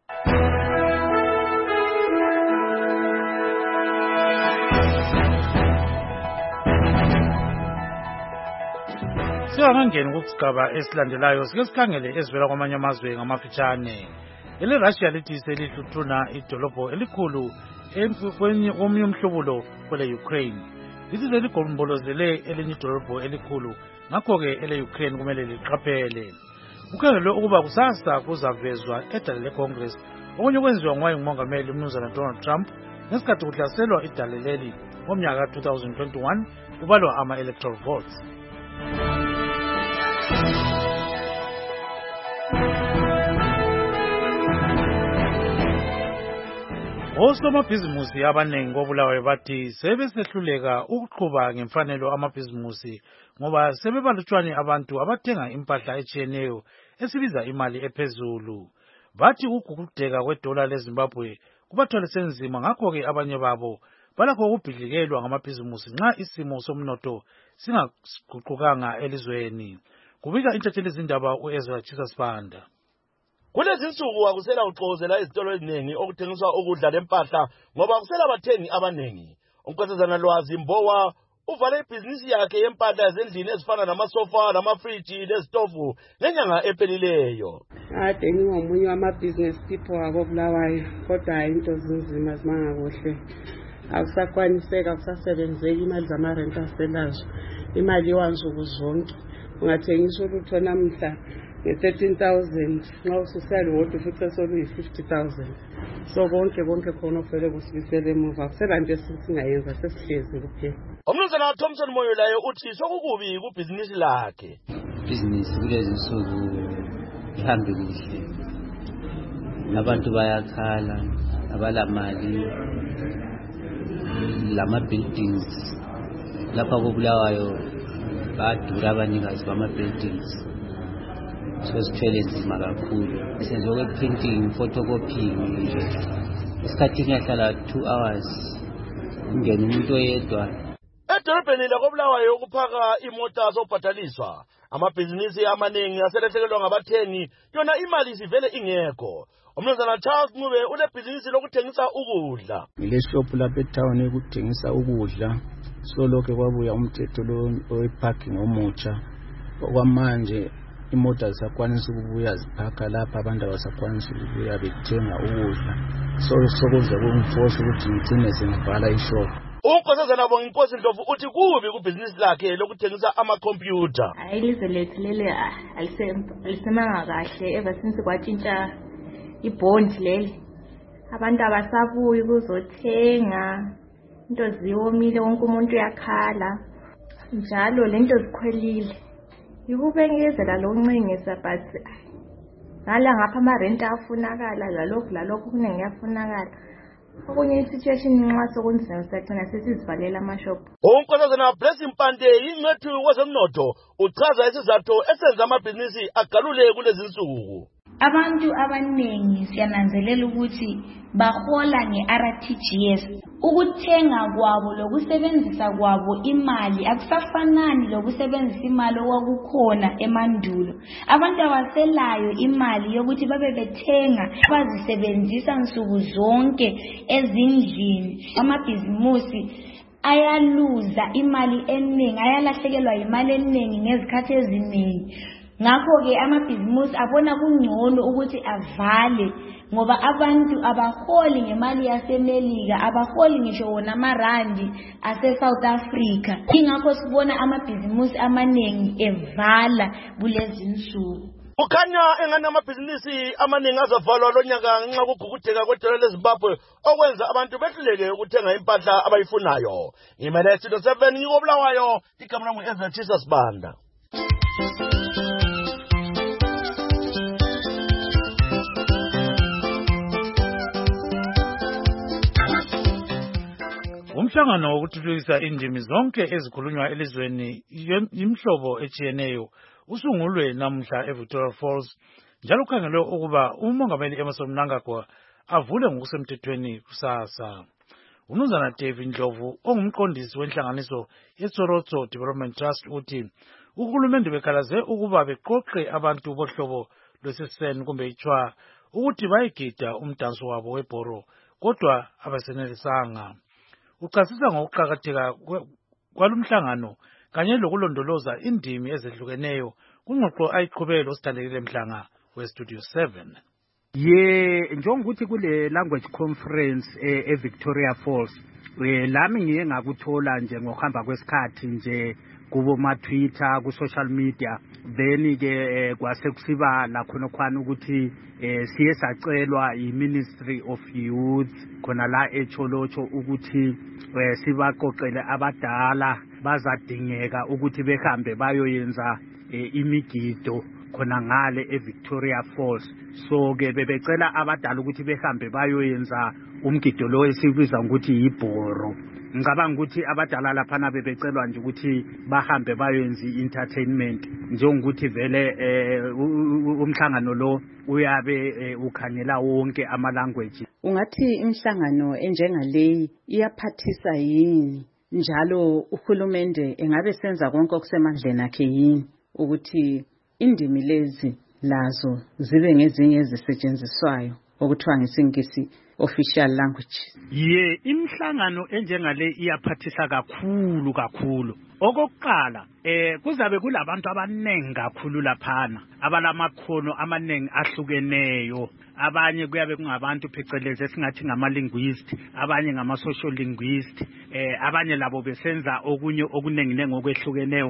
Siyangena kusigaba esilandelayo sike sikhangele ezivela kwamanye amazwe ngamafitshane. Ele Russia lithi selihluthuna idolobho elikhulu emfukweni omnye umhlobulo kwele Ukraine. Lithi seligombolozele elinye idolobho elikhulu ngakho ke ele Ukraine kumele liqaphele. Kukhangelwe ukuba kusasa kuzavezwa edale leCongress okunye kwenziwa ngowayo umongameli uMnumzana Donald Trump ngesikhathi kuhlaselwa idale leli ngomnyaka two thousand twenty-one kubalwa ama electoral votes. Osomabhizimusi abanengi koBulawayo bathi sebesehluleka ukuqhuba ngemfanelo amabhizimusi ngoba sebebalutshwane abantu abathenga impahla echiyeneyo esibiza imali ephezulu. Bathi ukugugudeka kwedola leZimbabwe kubathwalise nzima ngakho ke abanye babo balakho ukubhidlikelwa ngamabhizimusi nxa isimo somnotho singaguqukanga elizweni. Kubika intatheli izindaba uEzra Chisasibanda. Kulezi insuku akusela uxozela izitolo eziningi okuthengiswa ukudla lempahla ngoba kusela abathengi abaningi. Unkosazana Lwazi Mbowa uvale ibhizinisi yakhe yempahla ezindlini ezifana namasofa, lamafriji lezitofu ngenyanga ephelileyo. Ade ngingomunye wamabhizinisi people akoBulawayo kodwa into zinzima zimangakuhle. Akusakwaniseka akusasebenzeki imali zamarent aselazo. Imali iwansuku zonke. Ungathengisa ulutho namhla thirteen thousand nxa ususala wodwa futhi soluyi fifty thousand. So konke konke khona ofele kusibisele emuva kusela nje singayenza sesihlezi kuphela. Umnumzana Thompson Moyo laye uthi sokukubi kubhizinisi lakhe. Business kulezi insuku ihambe kuhle. Abantu bayakhala abalamali lama buildings lapha koBulawayo badura abanikazi bama buildings. So sithwele nzima kakhulu. Senze okwe-printing, photocopying nje. Isikhathi ngiyahlala two hours. Ungena umuntu oyedwa. Edolobheni lakoBulawayo ukuphaka imota zobhadaliswa. Amabhizinisi amaningi aselahlekelwa ngabathengi yona imali sivele ingekho. Umnumzana Charles Ncube unebhizinisi lokuthengisa ukudla. Ngile shop lapha etown ekuthengisa ukudla. So lokho kwabuya umthetho lo oweparking omutsha. Okwamanje imota zisakwanisa ukubuya ziphaka lapha abantu abasakwanisa ukubuya bethenga ukudla. So sokuze kungiforce ukuthi ngigcine sengivala ishop. Unkosazana Bonginkosi Ndlovu uthi kubi kubhizinisi lakhe lokuthengisa amakhompyutha. Hayi ilizwe lethu leli alisemanga kahle ever since kwatshintsha ibond leli. Abantu abasabuyi ukuzothenga. Into ziwomile wonke umuntu uyakhala. Njalo lento zikhwelile. Yikubengezela lo ncengisa but ngala ngapha ama rent afunakala lalokho lalokho kuningi yafunakala. Okunye isituation nxa sokunzima sathina sesizivalela amashop. Unkosazana Blessing Mpande ingcethu wezomnotho uchaza isizathu esenza amabhizinisi agalule kulezi insuku. Abantu abanengi siyananzelela ukuthi bahola nge-R T G S. Ukuthenga kwabo lokusebenzisa kwabo imali akusafanani lokusebenzisa imali okwakukhona emandulo. Abantu abaselayo imali yokuthi babe bethenga bazisebenzisa nsuku zonke ezindlini. Amabhizimusi ayaluza imali eningi, ayalahlekelwa imali eningi ngezikhathi eziningi. ngakho-ke amabhizimusi abona kungcono ukuthi avale ngoba abantu abaholi ngemali yasemelika, abaholi ngisho wona amarandi ase-South Africa. Ingakho sibona amabhizimusi amaningi evala kulezi insuku. Ukhanya engani amabhizinisi amaningi azavalwa lo nyaka ngenxa kokugugudeka kwedola leZimbabwe okwenza abantu behluleke ukuthenga impahla abayifunayo. Imele Studio seven ngikobulawayo, igama lami Ezra Tisa Sibanda. Umhlangano wokuthuthukisa indimi zonke ezikhulunywa elizweni imhlobo etshiyeneyo usungulwe namhla eVictoria Falls, njalo kukhangelwe ukuba umongameli Emmerson Mnangagwa avule ngokusemthethweni kusasa. Umnumzana David Ndlovu ongumqondisi wenhlanganiso yeTsorotso Development Trust uthi uhulumende bekhalaze ukuba beqoqe abantu bohlobo lwesesen kumbe ichwa ukuthi bayigida umdanso wabo webhoro kodwa abasenelisanga. Uchasisa ngokuqakatheka kwalumhlangano kanye lokulondoloza indimi ezehlukeneyo kungxoxo ayiqhubele osithandekile Mhlanga weStudio seven. Ye njengokuthi kule language conference e Victoria Falls lami ngiye ngakuthola nje ngokuhamba kwesikhathi nje kubo ma Twitter ku social media, then ke kwase kusiba la khona khwana ukuthi siye sacelwa iMinistry of Youth khona la eCholocho ukuthi sibaqoqele abadala bazadingeka ukuthi behambe bayoyenza imigido khona ngale eVictoria Falls. So ke bebecela abadala ukuthi behambe bayoyenza umgido lo esibiza ukuthi yibhoro. Ngicabanga ukuthi abadala laphana bebecelwa nje ukuthi bahambe bayoyenza entertainment njengokuthi vele umhlangano lo uyabe ukhangela wonke ama language. Ungathi imhlangano enjengaleyi iyaphathisa yini njalo uhulumende engabe senza konke okusemandleni akhe yini ukuthi indimi lezi lazo zibe ngezinye ezisetshenziswayo okuthiwa ngesingisi official language? Ye imhlangano enjengale iyaphathisa kakhulu kakhulu. Okokuqala eh kuzabe kulabantu abanengi kakhulu laphana abalamakhono amanengi ahlukeneyo. Abanye kuyabe kungabantu phecelezi esingathi ngama linguist, abanye ngama social linguist, eh abanye labo besenza okunye okunengi nengokwehlukeneyo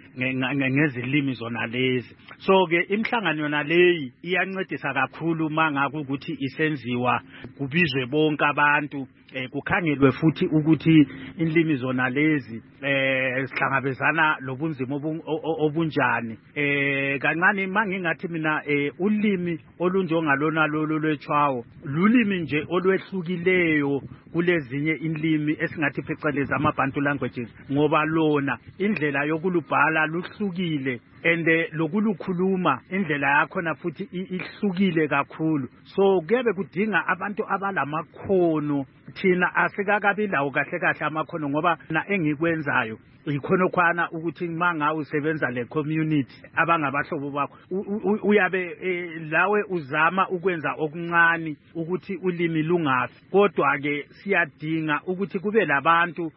ngezilimi zona lezi. So ke imhlangano yona leyi iyancedisa kakhulu manga ukuthi isenziwa kubizwe bonke abantu, eh kukhangelwe futhi ukuthi inlimi zona lezi eh sihlangabezana lobunzima obunjani. Eh kancane mangingathi mina eh ulimi olunjongalona lolo lwechwawo lulimi nje olwehlukileyo kulezinye inlimi esingathi phecelezi amaBantu languages, ngoba lona indlela yokulubhala luhlukile ende lokulukhuluma indlela yakho na futhi ihlukile kakhulu. So kube kudinga abantu abalamakhono, thina asikakabi lawo kahle kahle amakhono ngoba na engikwenzayo ikhono khwana ukuthi manga usebenza le community abangabahlobo bakho uyabe lawe uzama ukwenza okuncane ukuthi ulimi lungafi, kodwa ke siyadinga ukuthi kube labantu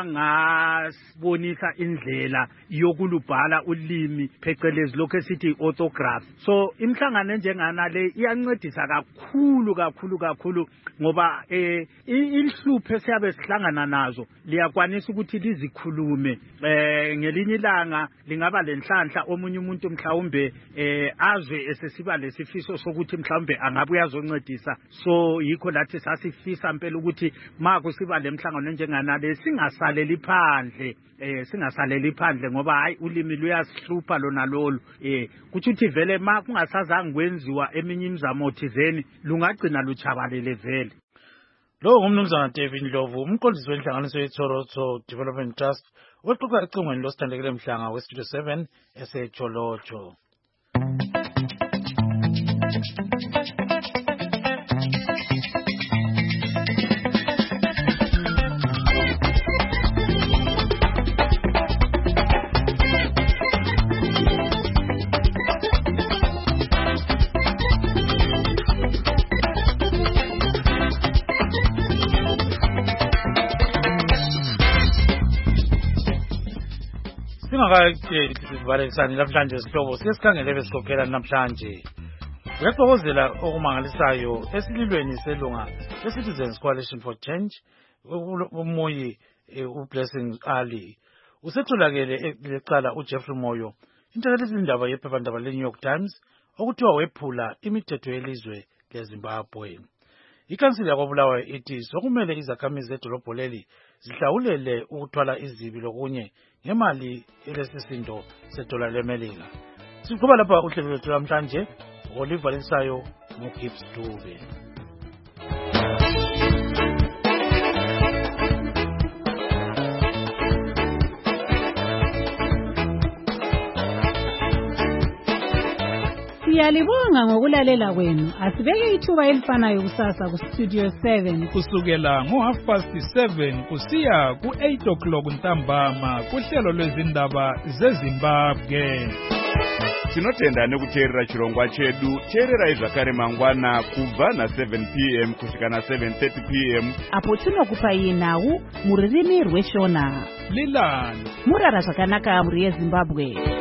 abangasibonisa indlela yokulubhala ulimi phecelezi lokho esithi orthography. So imhlangano njengana le iyancedisa kakhulu kakhulu kakhulu ngoba eh ihluphe siyabe sihlangana nazo liyakwanisa ukuthi lizikhulume. Eh ngelinye ilanga lingaba lenhlanhla omunye umuntu mhlawumbe eh azwe esesiba lesifiso sokuthi mhlawumbe angabuya azoncedisa. So yikho lathi sasifisa impela ukuthi maku siba lemhlangano njengana le singasaleli phandle, eh singasaleli phandle ngoba hayi ulimi luyasihlupha lona lolu. Eh kuthi uthi vele ma kungasazange kwenziwa eminye imizamo thizeni lungagcina luchabalele vele. Lo ngumnumzana David Ndlovu, umqondisi wenhlanganiso yeTsorotso Development Trust, oxoxa ecingweni losithandekile Mhlanga weStudio seven eseCholocho. Singakavalelisani namhlanje isihlobo sesikhangele besikhokhela namhlanje. Uyaxokozela okumangalisayo esililweni selunga le-Citizens Coalition for Change uMoyi uBlessings Ali. Usetholakele lecala uJeffrey Moyo intakelezindaba yephephandaba le-New York Times okuthiwa wephula imithetho yelizwe leZimbabwe. Ikhansili yakwabulawayo ithi sokumele izakhamizi edolobho leli zihlawulele ukuthwala izibi lokunye ngemali elesisindo sedola leMelika. Siqhuba lapha uhlelo lwethu namhlanje ngolivalisayo nguGibbs Dube. Siyalibonga ngokulalela kwenu. Asibeke ithuba elifanayo kusasa ku Studio seven kusukela ngo half past seven kusiya ku eight o'clock ntambama kuhlelo lwezindaba zeZimbabwe. Tinotenda nekuteerera chirongwa chedu. Teerera zvakare mangwana kubva na seven p m kusvika na seven thirty p m apo tinokupa nawu muririmi rweshona. Lilani murara zvakanaka muri yeZimbabwe.